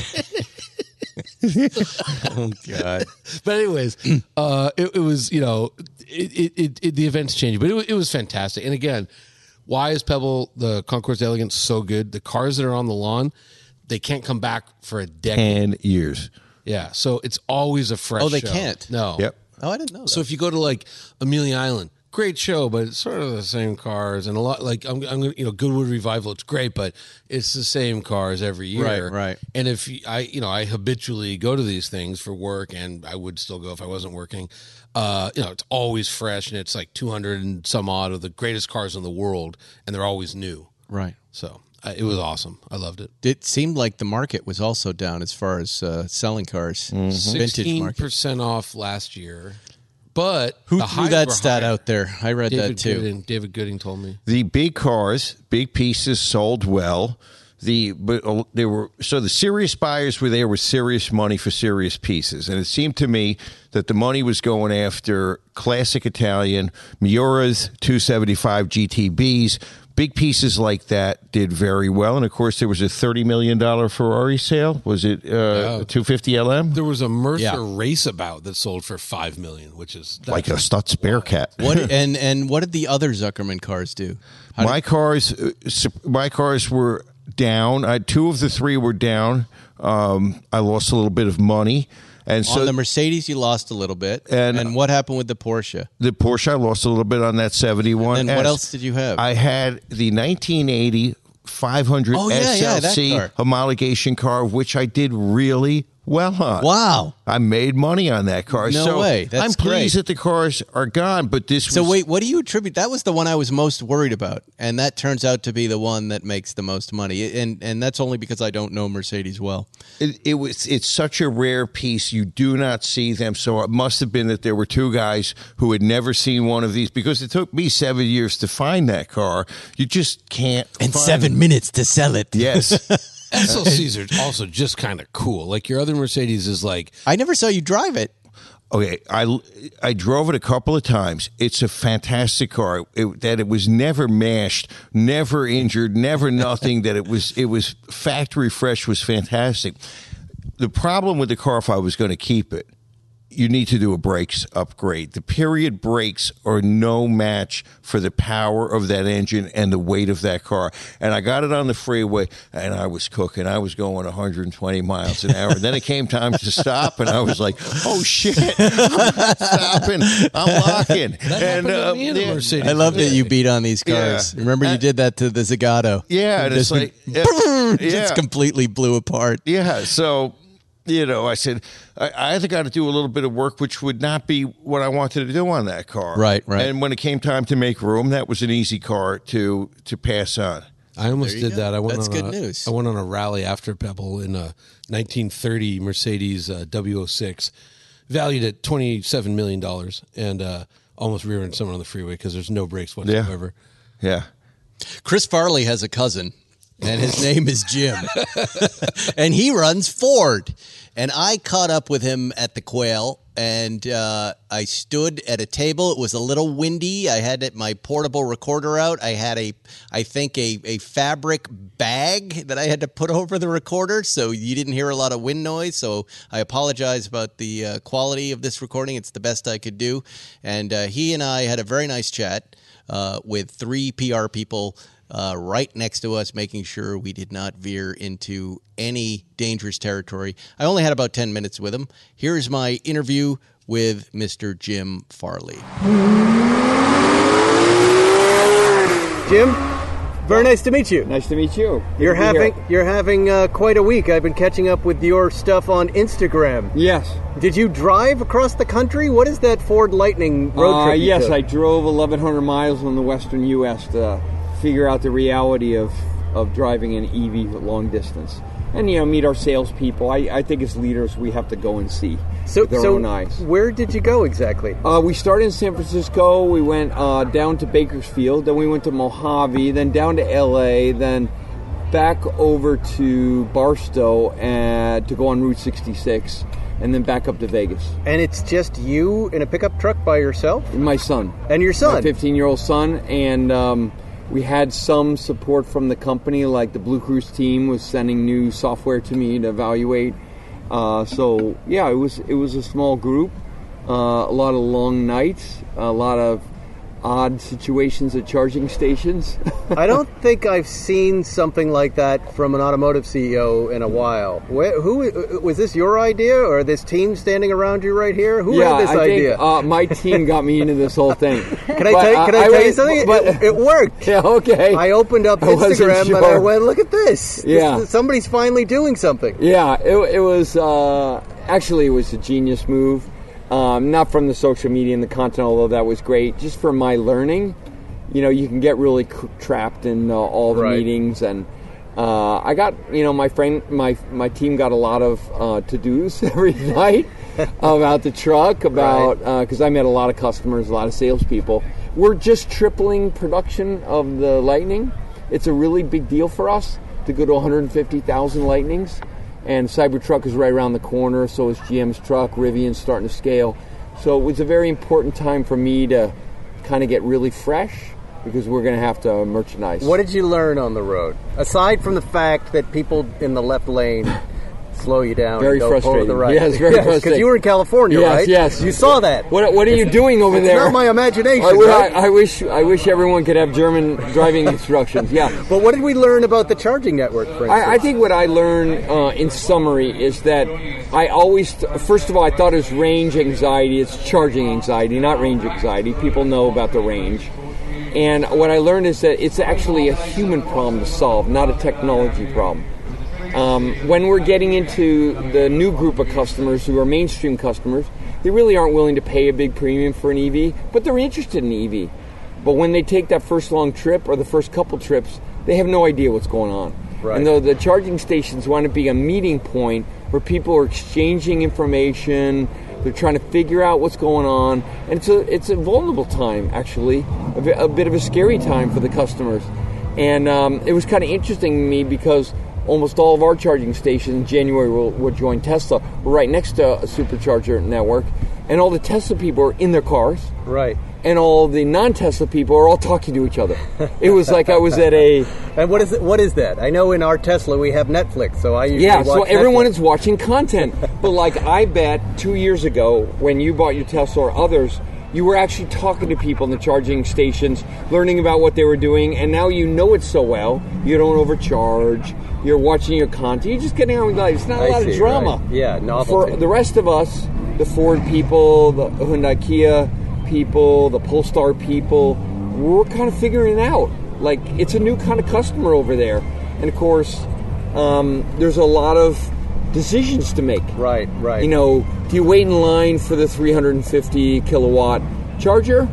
Oh, God. But anyways, uh, it, it was, you know, it, it, it, it the events changed, but it, wa- it was fantastic. And again, why is Pebble, the Concours Elegance, so good? The cars that are on the lawn, they can't come back for a decade. Ten years. Yeah, so it's always a fresh Oh, they show. can't? No. Yep. Oh, I didn't know that. So if you go to like Amelia Island, great show, but it's sort of the same cars and a lot like I'm, I'm gonna, you know, Goodwood Revival. It's great, but it's the same cars every year. Right, right. And if you- I, you know, I habitually go to these things for work, and I would still go if I wasn't working. Uh, you know, it's always fresh, and it's like two hundred and some odd of the greatest cars in the world, and they're always new. Right. So uh, it was awesome. I loved it. It seemed like the market was also down as far as uh, selling cars. Vintage Sixteen market. percent off last year, but Who the threw highs that were stat higher. out there? I read David that too. Gooding, David Gooding told me. The big cars, big pieces sold well. The but uh, they were so the serious buyers were there with serious money for serious pieces, and it seemed to me that the money was going after classic Italian Miuras, two seventy-five G T Bs. Big pieces like that did very well, and of course there was a thirty million dollar Ferrari sale. Was it uh, a two fifty L M? There was a Mercer Yeah. Raceabout that sold for five million, which is Like a Stutz Bearcat. What and and what did the other Zuckerman cars do? How My cars, uh, sup- my cars were down. I, two of the three were down. Um, I lost a little bit of money, and on so the Mercedes, you lost a little bit. And- And, what happened with the Porsche? the Porsche, I lost a little bit on that seventy-one. And what S. else did you have? I had the nineteen eighty five hundred Oh, yeah, yeah, that S L C car. homologation car, which I did really well on. Wow. I made money on that car. No so way. That's I'm pleased great. that the cars are gone, but this So was, wait, what do you attribute? That was the one I was most worried about, and that turns out to be the one that makes the most money. And and that's only because I don't know Mercedes well. It, it was. It's such a rare piece. You do not see them. So it must have been that there were two guys who had never seen one of these, because it took me seven years to find that car. You just can't. And find seven minutes to sell it. Yes. S L Cs are also just kind of cool. Like your other Mercedes is like I never saw you drive it. Okay, I, I drove it a couple of times. It's a fantastic car. It, that it was never mashed, never injured, never nothing. that it was it was factory fresh was fantastic. The problem with the car, if I was going to keep it, you need to do a brakes upgrade. The period brakes are no match for the power of that engine and the weight of that car. And I got it on the freeway, and I was cooking. I was going one hundred twenty miles an hour. Then it came time to stop, and I was like, "Oh shit, I'm not stopping! I'm locking." And uh, yeah. I love that you beat on these cars. Yeah. Remember, you did that to the Zagato. Yeah, and it's like, yeah, it yeah. just completely blew apart. Yeah, so. You know, I said, I, I either got to do a little bit of work, which would not be what I wanted to do on that car. Right, right. And when it came time to make room, that was an easy car to to pass on. I almost did go. that. I went That's on good a, news. I went on a rally after Pebble in a nineteen thirty Mercedes uh, W oh six, valued at twenty-seven million dollars, and uh, almost rear-ended someone on the freeway because there's no brakes whatsoever. Yeah. Chris Farley has a cousin, and his name is Jim. And he runs Ford. And I caught up with him at the Quail, and uh, I stood at a table. It was a little windy. I had my portable recorder out. I had a, I think, a, a fabric bag that I had to put over the recorder, so you didn't hear a lot of wind noise. So I apologize about the uh, quality of this recording. It's the best I could do. And uh, he and I had a very nice chat uh, with three P R people Uh, right next to us, making sure we did not veer into any dangerous territory. I only had about ten minutes with him. Here's my interview with Mister Jim Farley. Jim, very nice to meet you. Nice to meet you. Good You're to be having here. you're having uh, quite a week. I've been catching up with your stuff on Instagram. Yes. Did you drive across the country? What is that Ford Lightning road Uh, trip? you yes, took? I drove eleven hundred miles in the western U S to figure out the reality of, of driving an E V long distance. And, you know, meet our salespeople. I, I think as leaders, we have to go and see So, with our so own eyes. where did you go exactly? Uh, we started in San Francisco. We went uh, down to Bakersfield. Then we went to Mojave. Then down to L A. Then back over to Barstow and to go on Route sixty-six. And then back up to Vegas. And it's just you in a pickup truck by yourself? And my son. And your son? My fifteen-year-old son. And um, we had some support from the company, like the Blue Cruise team was sending new software to me to evaluate. Uh, so, yeah, it was it was a small group. Uh, a lot of long nights. A lot of odd situations at charging stations. I don't think I've seen something like that from an automotive C E O in a while. Where, who was this your idea, or this team standing around you right here? Who yeah, had this I idea? think uh, my team got me into this whole thing. Can I But, tell, can uh, I tell you went- something? but- it, it worked. Yeah, okay. I opened up I wasn't Instagram and I sure. went, look at this. Yeah. This- somebody's finally doing something. Yeah, it, it was uh, actually it was a genius move. Um, not from the social media and the content, although that was great. Just for my learning, you know, you can get really c- trapped in uh, all the Right. meetings, and uh, I got, you know, my friend, my my team got a lot of uh, to dos every night about the truck, about because I met a lot of customers, a lot of salespeople. We're just tripling production of the Lightning. It's a really big deal for us to go to one hundred fifty thousand Lightnings. And Cybertruck is right around the corner, so is G M's truck. Rivian's starting to scale. So it was a very important time for me to kind of get really fresh, because we're going to have to merchandise. What did you learn on the road? Aside from the fact that people in the left lane slow you down Very and go frustrating. over the right. Yes, very Because frustrating. you were in California, Yes, right? yes. You saw that. What What are you doing over It's there? not my imagination, I, wi- right? I, I wish I wish everyone could have German driving instructions. Yeah. But what did we learn about the charging network, for instance? I, I think what I learned uh, in summary is that I always, first of all, I thought it was range anxiety. It's charging anxiety, not range anxiety. People know about the range. And what I learned is that it's actually a human problem to solve, not a technology problem. Um, when we're getting into the new group of customers who are mainstream customers, they really aren't willing to pay a big premium for an E V, but they're interested in E V. But when they take that first long trip or the first couple trips, they have no idea what's going on. Right. And though the charging stations want to be a meeting point where people are exchanging information, they're trying to figure out what's going on, and it's a it's a vulnerable time, actually, a, bit, a bit of a scary time for the customers. And um, it was kind of interesting to me because almost all of our charging stations in January will, will join Tesla. We're right next to a supercharger network. and all the Tesla people are in their cars. Right. And all the non-Tesla people are all talking to each other. It was like I was at a... And what is it, what is that? I know in our Tesla we have Netflix, so I usually Yeah, watch so everyone Netflix. is watching content. But like I bet two years ago when you bought your Tesla or others, you were actually talking to people in the charging stations, learning about what they were doing, and now you know it so well, you don't overcharge, you're watching your content, you're just getting on with life. It's not a I lot see, of drama. right. Yeah, novelty. For the rest of us, the Ford people, the Hyundai Kia people, the Polestar people, we're kind of figuring it out. Like, it's a new kind of customer over there. And of course, um, there's a lot of decisions to make. Right, right. You know, do you wait in line for the three hundred fifty kilowatt charger?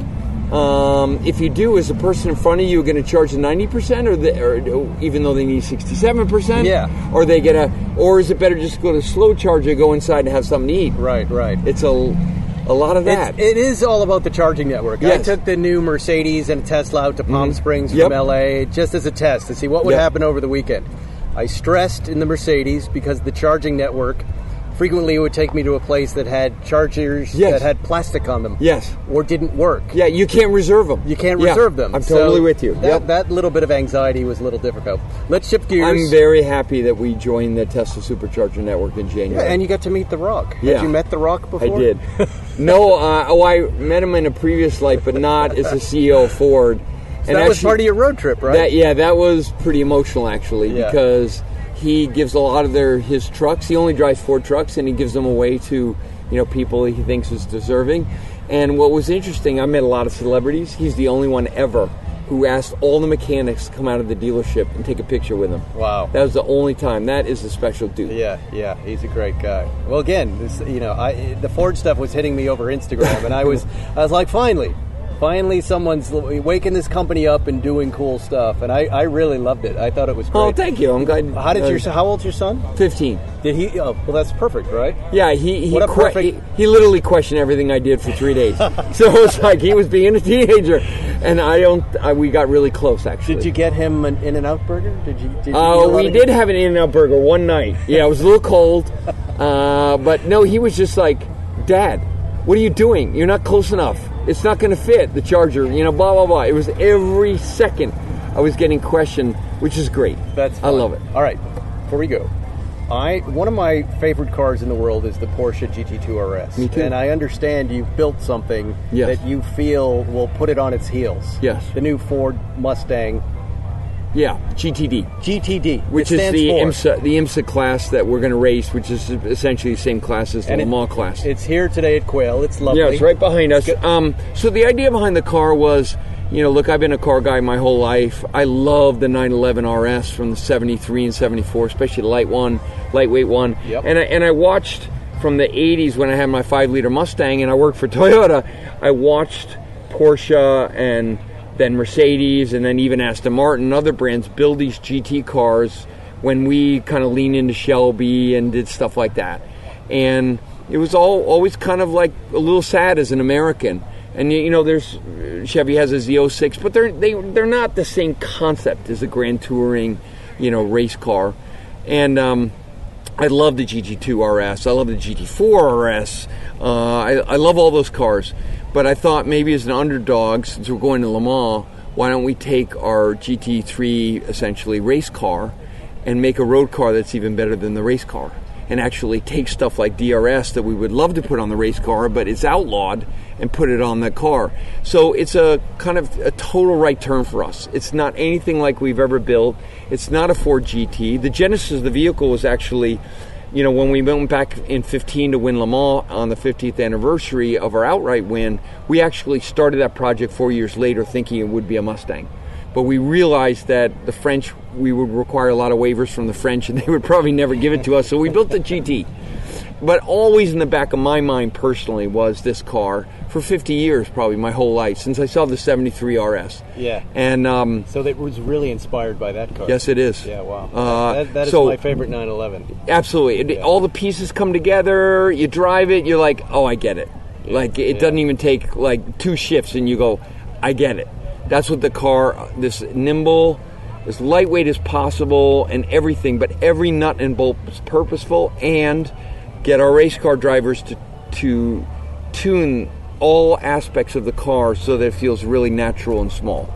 Um, if you do, is the person in front of you going to charge the ninety percent, or, the, or even though they need sixty-seven percent? Yeah. Or are they gonna, or is it better just to go to slow charger, go inside and have something to eat? Right, right. It's a a lot of that. It's, it is all about the charging network. Yes. I took the new Mercedes and Tesla out to Palm Mm-hmm. Springs Yep. from L A just as a test to see what would Yep. happen over the weekend. I stressed in the Mercedes because the charging network frequently would take me to a place that had chargers Yes. that had plastic on them. Yes. Or didn't work. Yeah, you can't reserve them. You can't Yeah, reserve them. I'm So totally with you. That, Yep. that little bit of anxiety was a little difficult. Let's shift gears. I'm very happy that we joined the Tesla Supercharger Network in January. Yeah, and you got to meet The Rock. Yeah. Had you met The Rock I before? did. No, uh, oh, I met him in a previous life, but not as the C E O of Ford. So that was part of your road trip, right? That, yeah, that was pretty emotional actually, Yeah. because he gives a lot of their his trucks. He only drives Ford trucks, and he gives them away to, you know, people he thinks is deserving. And what was interesting, I met a lot of celebrities. He's the only one ever who asked all the mechanics to come out of the dealership and take a picture with him. Wow. That was the only time. That is a special dude. Yeah, yeah, he's a great guy. Well, again, this, you know, I, the Ford stuff was hitting me over Instagram, and I was, I was like, finally, finally, someone's waking this company up and doing cool stuff, and I, I really loved it. I thought it was great. Oh, thank you. I'm glad. How did uh, your How old's your son? fifteen. Did he? Oh, well, that's perfect, right? Yeah, he he, What a que- perfect- he he literally questioned everything I did for three days. So it's like he was being a teenager, and I don't. I, we got really close actually. Did you get him an In-N-Out burger? Did you? Did you eat a Uh, lot we of- did have an In-N-Out burger one night. Yeah, it was a little cold, uh, but no, he was just like, "Dad, what are you doing? You're not close enough. It's not going to fit the charger." You know, blah blah blah. It was every second I was getting questioned, which is great. That's I fun. love it. All right, before we go, I one of my favorite cars in the world is the Porsche G T two R S. Me too. And I understand you've built something Yes. that you feel will put it on its heels. Yes. The new Ford Mustang Yeah, G T D. G T D, Which it is stands the for. IMSA, the IMSA class that we're going to race, which is essentially the same class as the And Le it- Mans class. It's here today at Quail. It's lovely. Yeah, it's right behind us. Um, so the idea behind the car was, you know, look, I've been a car guy my whole life. I love the nine eleven R S from the seventy-three and seventy-four, especially the light one, lightweight one. Yep. And I, and I watched from the eighties when I had my five liter Mustang and I worked for Toyota. I watched Porsche and then Mercedes and then even Aston Martin and other brands build these G T cars when we kind of leaned into Shelby and did stuff like that. And it was all always kind of like a little sad as an American. And you know, there's Chevy has a Z oh six, but they're they they're not the same concept as a Grand Touring, you know, race car. And um, I love the G T two R S. I love the G T four R S. Uh, I, I love all those cars. But I thought maybe as an underdog, since we're going to Le Mans, why don't we take our G T three essentially race car and make a road car that's even better than the race car, and actually take stuff like D R S that we would love to put on the race car, but it's outlawed, and put it on the car. So it's a kind of a total right turn for us. It's not anything like we've ever built. It's not a Ford G T. The genesis of the vehicle was actually, you know, when we went back in fifteen to win Le Mans on the fiftieth anniversary of our outright win, we actually started that project four years later thinking it would be a Mustang. But we realized that the French, we would require a lot of waivers from the French and they would probably never give it to us, so we built the G T. But always in the back of my mind personally was this car for fifty years, probably my whole life, since I saw the seventy-three R S. Yeah. And um, So that was really inspired by that car. yes, it is. Yeah, wow. Uh, that, that is so- my favorite nine eleven. Absolutely. It, all the pieces come together, you drive it, you're like, oh, I get it. Like, it Yeah. doesn't even take, like, two shifts, and you go, I get it. That's what the car, this nimble, as lightweight as possible, and everything, but every nut and bolt is purposeful, and get our race car drivers to, to tune all aspects of the car so that it feels really natural and small.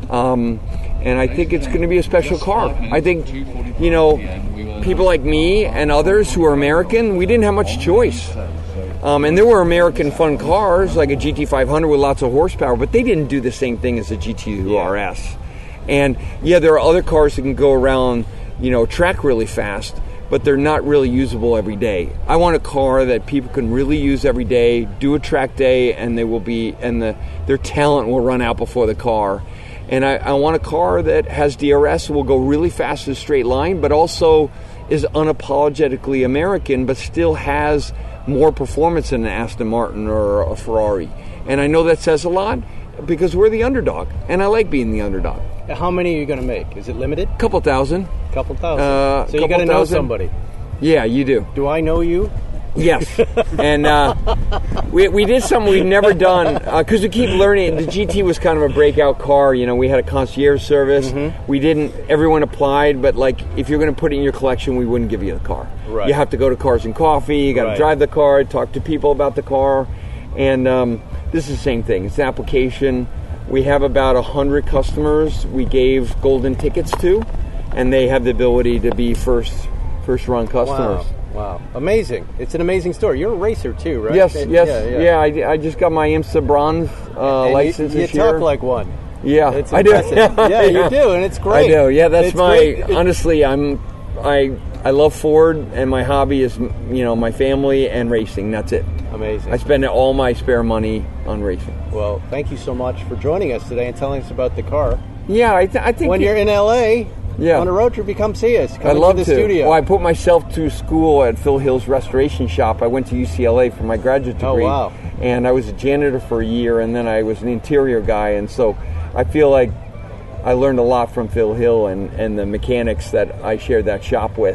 Um, and I think it's going to be a special car. I think, you know, people like me and others who are American, we didn't have much choice. Um, and there were American fun cars like a G T five hundred with lots of horsepower, but they didn't do the same thing as a G T two R S. And yeah, there are other cars that can go around, you know, track really fast, but they're not really usable every day. I want a car that people can really use every day, do a track day, and they will be, and the their talent will run out before the car. And I, I want a car that has D R S, will go really fast in a straight line, but also is unapologetically American, but still has more performance than an Aston Martin or a Ferrari. And I know that says a lot because we're the underdog, and I like being the underdog. How many are you going to make? Is it limited? A couple thousand. Couple thousand. Uh, so you got to know somebody. Yeah, you do. Do I know you? Yes. And uh, we we did something we've never done because uh, we keep learning. The G T was kind of a breakout car. You know, we had a concierge service. Mm-hmm. We didn't. Everyone applied, but like, if you're going to put it in your collection, we wouldn't give you the car. Right. You have to go to Cars and Coffee. You got to right. drive the car, talk to people about the car, and um, this is the same thing. It's an application. We have about a hundred customers we gave golden tickets to, and they have the ability to be first first run customers. Wow. Wow, amazing! It's an amazing story. You're a racer too, right? Yes, it, yes, yeah. yeah. yeah I, I just got my IMSA bronze uh, and license you, you this year. talk like one. Yeah, it's I do. yeah, yeah, you do, and it's great. I do. Yeah, that's it's my. Great. Honestly, I'm. I I love Ford, and my hobby is, you know, my family and racing. That's it. Amazing. I spend all my spare money on racing. Well, thank you so much for joining us today and telling us about the car. Yeah, I, th- I think when it, you're in L A. Yeah. On a road trip, you come see us. Come I'd love to the to. studio. Well, I put myself through school at Phil Hill's Restoration Shop. I went to U C L A for my graduate degree. Oh, wow. And I was a janitor for a year, and then I was an interior guy. And so I feel like I learned a lot from Phil Hill and, and the mechanics that I shared that shop with.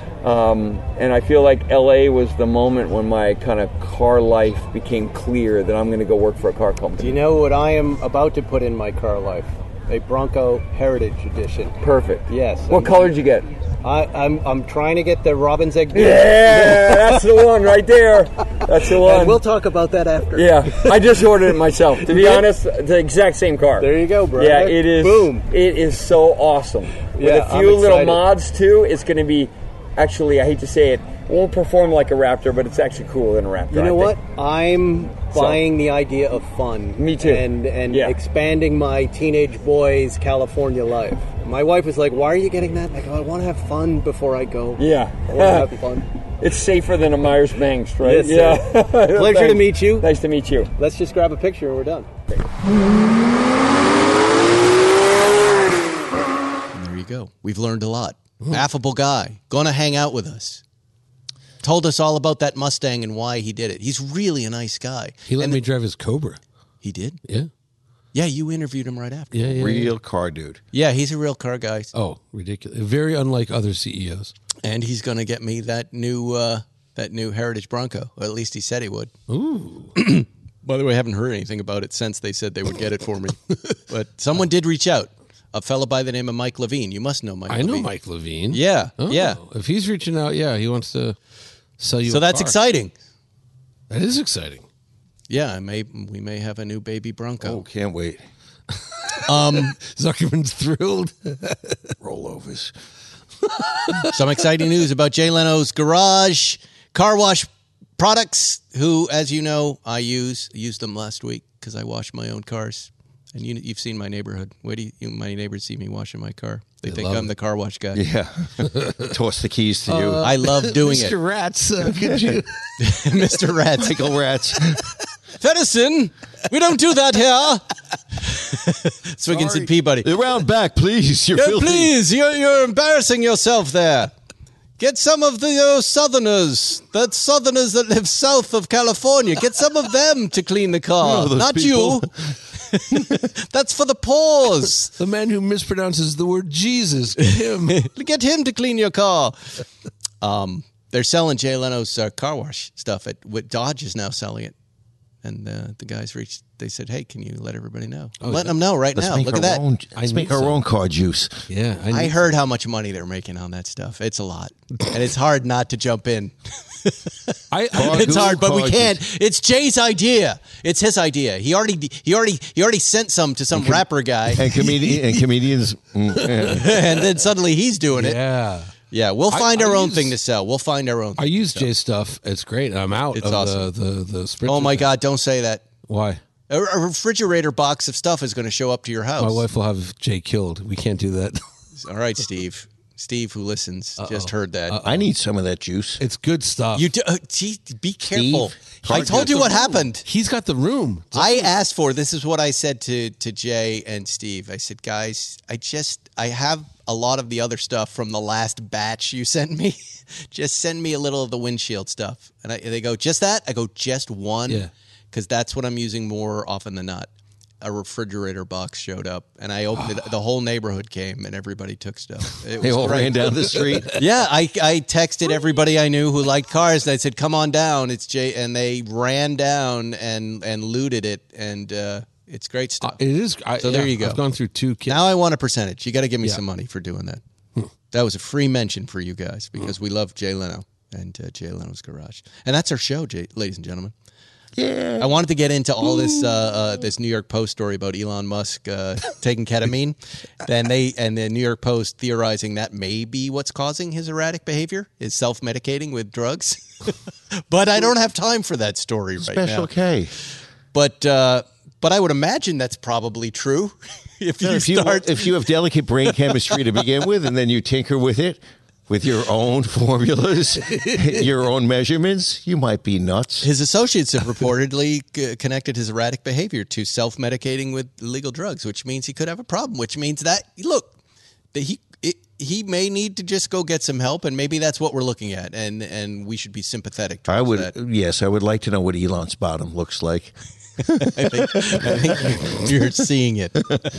Um, and I feel like L A was the moment when my kind of car life became clear that I'm going to go work for a car company. Do you know what I am about to put in my car life? A Bronco Heritage Edition. Perfect. Yes. What I'm, color did you get? I, I'm I'm trying to get the Robin's Egg. Yeah, that's the one right there. That's the one. And we'll talk about that after. Yeah, I just ordered it myself. To be honest, the exact same car. There you go, bro. Yeah, it is. Boom. It is so awesome. With Yeah, a few I'm little excited. mods too, it's going to be. Actually, I hate to say it, it won't perform like a Raptor, but it's actually cooler than a Raptor. You know I what? think. I'm So- buying the idea of fun. Me too. And and Yeah. expanding my teenage boy's California life. My wife was like, "Why are you getting that?" I go, "I want to have fun before I go. Yeah. I want to have fun." It's safer than a Myers-Banks, right? Yes, yeah. sir. Pleasure to Thanks. meet you. Nice to meet you. Let's just grab a picture and we're done. There you go. We've learned a lot. Affable guy. Going to hang out with us. Told us all about that Mustang and why he did it. He's really a nice guy. He let and me drive his Cobra. He did? Yeah. Yeah, you interviewed him right after. Yeah, yeah. Real yeah. car dude. Yeah, he's a real car guy. Oh, ridiculous. Very unlike other C E Os. And he's going to get me that new uh, that new Heritage Bronco. Or at least he said he would. Ooh. By the way, I haven't heard anything about it since they said they would get it for me. But someone did reach out. A fellow by the name of Mike Levine. You must know Mike I Levine. know Mike Levine. Yeah, Oh, yeah. If he's reaching out, yeah, he wants to sell you So a that's car. exciting. That is exciting. Yeah, I may we may have a new baby Bronco. Oh, can't wait. Um, Zuckerman's thrilled. Rollovers. Some exciting news about Jay Leno's Garage Car Wash Products, who, as you know, I use. I used them last week because I wash my own cars. And you, you've seen my neighborhood. Where do you, you, my neighbors see me washing my car? They, They think love I'm it. the car wash guy. Yeah. Toss the keys to you. I love doing it. Mister Rats, uh, could you? Mister Rats. Tickle rats. Feddersen, we don't do that here. Swiggins and Peabody. Around back, please. You're Yeah, filthy. please, you're, you're embarrassing yourself there. Get some of the uh, southerners, the southerners that live south of California. Get some of them to clean the car, Oh, those not people. you. That's for the paws. The man who mispronounces the word Jesus. Get him. Get him to clean your car. Um, they're selling Jay Leno's uh, car wash stuff. At what Dodge is now selling it, and uh, the guys reached. They said, "Hey, can you let everybody know?" I'm letting them know right Let's now. make Look our at that. own. I Let's make need our some. own car juice. Yeah, I need- heard how much money they're making on that stuff. It's a lot, and it's hard not to jump in. I, I It's hard, but we Cards. can't. It's Jay's idea. It's his idea. He already he already he already sent some to some rapper guy, And comedian and comedians. mm, yeah. and then suddenly he's doing it. yeah. Yeah, we'll I- find I our own use- thing to sell. We'll find our own. I thing use to sell. Jay's stuff. It's great. I'm out It's of awesome. the the the Spritzer Oh my thing. God! Don't say that. Why? A, a refrigerator box of stuff is going to show up to your house. My wife will have Jay killed. We can't do that. All right, Steve. Steve, who listens, just heard that. I need some of that juice. It's good stuff. You do, uh, gee, be careful. Steve, I told you what happened. He's got the room. I asked for this is what I said to to Jay and Steve. I said, guys, I just I have a lot of the other stuff from the last batch you sent me. Just send me a little of the windshield stuff. And I, they go, just that? I go, just one, Yeah. because that's what I'm using more often than not. A refrigerator box showed up, and I opened it. The whole neighborhood came, and everybody took stuff. It They was all great. ran down the street. Yeah, I, I texted everybody I knew who liked cars, and I said, "Come on down, it's Jay," and they ran down and and looted it, and uh, it's great stuff. Uh, it is. I, So there yeah, you go. I've gone through two kids. Now I want a percentage. You got to give me Yeah. some money for doing that. That was a free mention for you guys because we love Jay Leno and uh, Jay Leno's Garage, and that's our show, Jay, ladies and gentlemen. Yeah. I wanted to get into all this uh, uh, this New York Post story about Elon Musk uh, taking ketamine. Then they and the New York Post theorizing that may be what's causing his erratic behavior is self medicating with drugs. But I don't have time for that story right Special now. K. But uh, but I would imagine that's probably true. If you if you start, if you have delicate brain chemistry to begin with, and then you tinker with it with your own formulas, your own measurements, you might be nuts. his associates have reportedly c- connected his erratic behavior to self-medicating with illegal drugs, which means he could have a problem. Which means that look, that he it, he may need to just go get some help, and maybe that's what we're looking at, and and we should be sympathetic towards I would, that. yes, I would like to know what Elon's bottom looks like. I think, I think you're seeing it.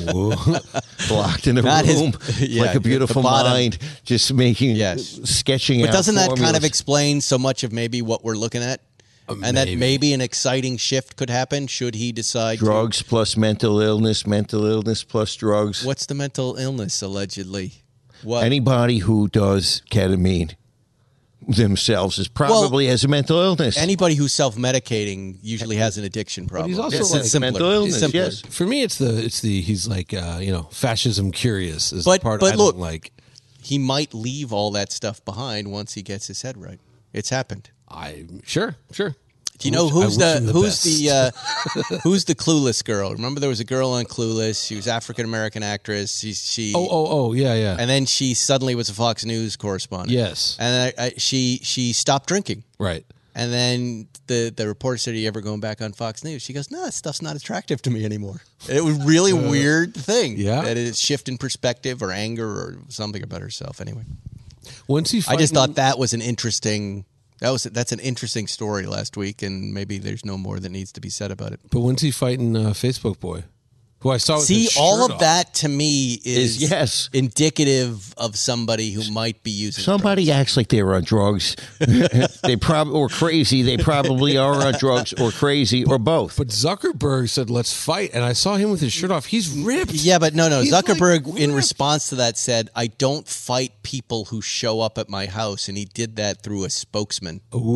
Blocked in a Not his- room, yeah, like a beautiful the bottom. mind, just making, Yes. sketching But out doesn't that kind of formulas. explain so much of maybe what we're looking at? And that maybe. maybe an exciting shift could happen should he decide to- drugs plus mental illness, mental illness plus drugs. What's the mental illness allegedly? What? Anybody who does ketamine themselves is probably has a mental illness. Anybody who's self-medicating usually has an addiction problem. he's also It's like simpler. mental illness, It's simpler. yes. For me, it's the it's the he's like uh, you know fascism curious is But- the part but I look- don't like. He might leave all that stuff behind once he gets his head right. It's happened. I sure sure. Do you know wish- I who's wish the, him the who's best. the uh, who's the clueless girl? Remember there was a girl on Clueless. She was African American actress. She she Oh oh oh yeah yeah. and then she suddenly was a Fox News correspondent. Yes. and I, I, she she stopped drinking. Right. And then the the reporter said, "Are you ever going back on Fox News?" She goes, "No, that stuff's not attractive to me anymore." It was really a weird thing. yeah. that it's shift in perspective or anger or something about herself. Anyway, Once he I just fighting- thought that was an interesting. That was that's an interesting story last week, and maybe there's no more that needs to be said about it. But when's he fighting uh, Facebook boy, who I saw with See, his all shirt of off? that to me is Is- yes. indicative of somebody who might be using Somebody drugs. acts like they were on drugs. they probably or crazy. They probably are on drugs or crazy or both. But Zuckerberg said, "Let's fight," and I saw him with his shirt off. He's ripped. Yeah, but no, no. He's Zuckerberg, like in ripped. response to that, said, "I don't fight people who show up at my house," and he did that through a spokesman.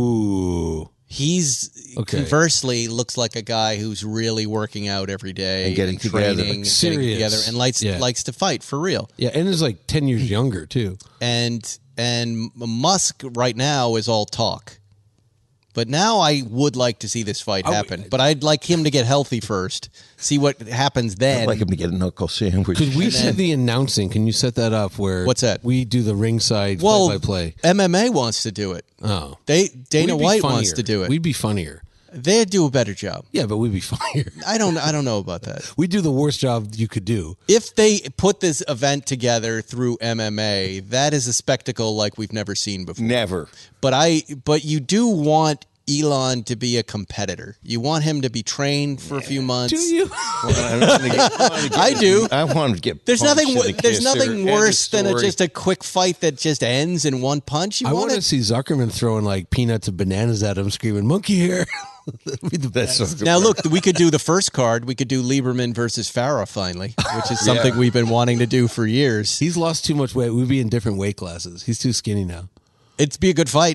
Ooh. He's Okay. conversely looks like a guy who's really working out every day And getting together. training, Like and getting serious. together, and likes Yeah. likes to fight for real. Yeah, and is like ten years younger too. And and Musk right now is all talk. But now I would like to see this fight I would- happen. But I'd like him to get healthy first. See what happens then. I'd like him to get a knuckle sandwich. Could we And see then- the announcing? Can you set that up where What's that? We do the ringside well, play-by-play. M M A wants to do it. Oh, They Dana We'd be White funnier. wants to do it. We'd be funnier. They'd do a better job. Yeah, but we'd be funnier. I don't. I don't know about that. We do the worst job you could do. If they put this event together through M M A, that is a spectacle like we've never seen before. Never. But I. But you do want Elon to be a competitor. You want him to be trained for a few months. Do you? I do. I want to get. There's punched nothing. in wo- the There's kisser. nothing End of worse than a, story. just a quick fight that just ends in one punch. You I want want to it. see Zuckerman throwing like peanuts and bananas at him, screaming "monkey hair." That'd be the That's best. so Now look, we could do the first card. We could do Lieberman versus Farah finally, which is something Yeah. we've been wanting to do for years. He's lost too much weight. We'd be in different weight classes. He's too skinny now. It'd be a good fight.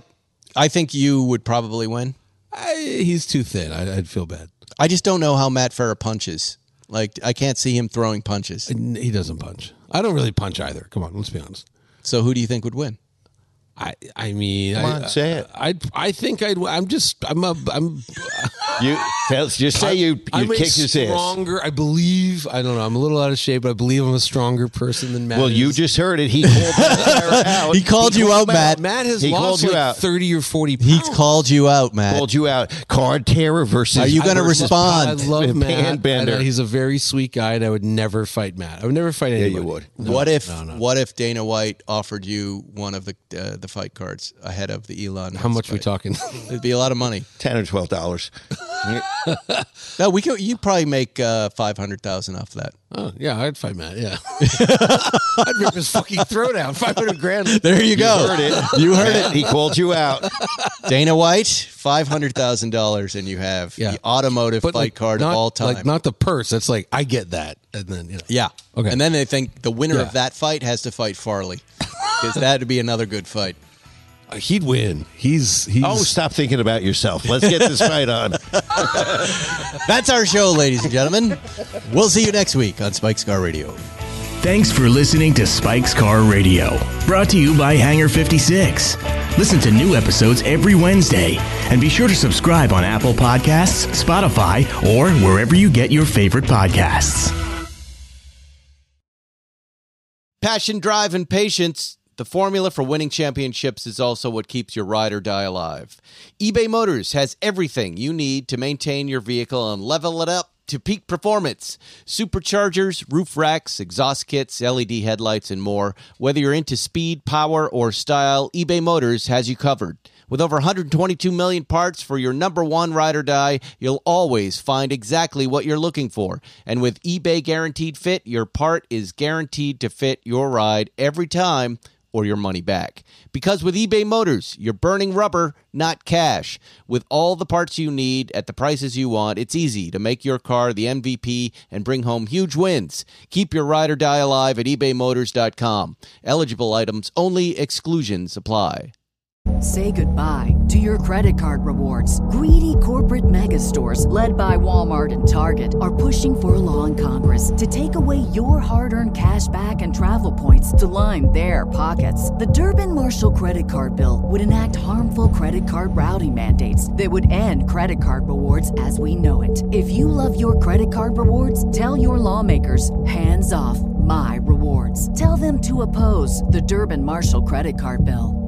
I think you would probably win. I, he's too thin. I, I'd feel bad. I just don't know how Matt Farah punches. Like, I can't see him throwing punches. He doesn't punch. I don't really punch either. Come on, let's be honest. So who do you think would win? I I mean, Come I, on, say it. I I think I'd. I'm just. I'm a. I'm. You tell, just say you you I'm kick a his ass. stronger. I believe. I don't know. I'm a little out of shape, but I believe I'm a stronger person than Matt. Well, is. you just heard it. He called Farah out. He called you out, Matt. Matt has He lost called you like out. thirty or forty pounds. He called you out, Matt. Called you out. Card terror versus. Are you gonna versus respond? I love Pan Matt. Bender. and He's a very sweet guy, and I would never fight Matt. I would never fight anybody. you would. No, what if no, no. what if Dana White offered you one of the uh, the fight cards ahead of the Elon? How much fight? Uh, we talking? It'd be a lot of money. Ten or twelve dollars. No, we could. You probably make uh, five hundred thousand off that. Oh yeah, I'd fight Matt. Yeah, I'd rip his fucking throat out. Five hundred grand. There you go. Heard it. You heard Matt, it. He called you out. Dana White, five hundred thousand dollars, and you have Yeah. the automotive But fight like, card not, of all time. Like not the purse. That's like I get that, and then you know. yeah. Okay. And then they think the winner Yeah. of that fight has to fight Farley, because that would be another good fight. Uh, he'd win. He's he's. Oh, stop thinking about yourself. Let's get this fight on. That's our show, ladies and gentlemen. We'll see you next week on Spike's Car Radio. Thanks for listening to Spike's Car Radio, brought to you by Hangar fifty-six. Listen to new episodes every Wednesday, and be sure to subscribe on Apple Podcasts, Spotify, or wherever you get your favorite podcasts. Passion, drive, and patience. The formula for winning championships is also what keeps your ride or die alive. eBay Motors has everything you need to maintain your vehicle and level it up to peak performance. Superchargers, roof racks, exhaust kits, L E D headlights, and more. Whether you're into speed, power, or style, eBay Motors has you covered. With over one hundred twenty-two million parts for your number one ride or die, you'll always find exactly what you're looking for. And with eBay Guaranteed Fit, your part is guaranteed to fit your ride every time, or your money back. Because with eBay Motors, you're burning rubber, not cash. With all the parts you need at the prices you want, it's easy to make your car the M V P and bring home huge wins. Keep your ride or die alive at ebay motors dot com. Eligible items only. Exclusions apply. Say goodbye to your credit card rewards. Greedy corporate mega stores, led by Walmart and Target, are pushing for a law in Congress to take away your hard-earned cash back and travel points to line their pockets. The Durbin-Marshall credit card bill would enact harmful credit card routing mandates that would end credit card rewards as we know it. If you love your credit card rewards, tell your lawmakers, hands off my rewards. Tell them to oppose the Durbin-Marshall credit card bill.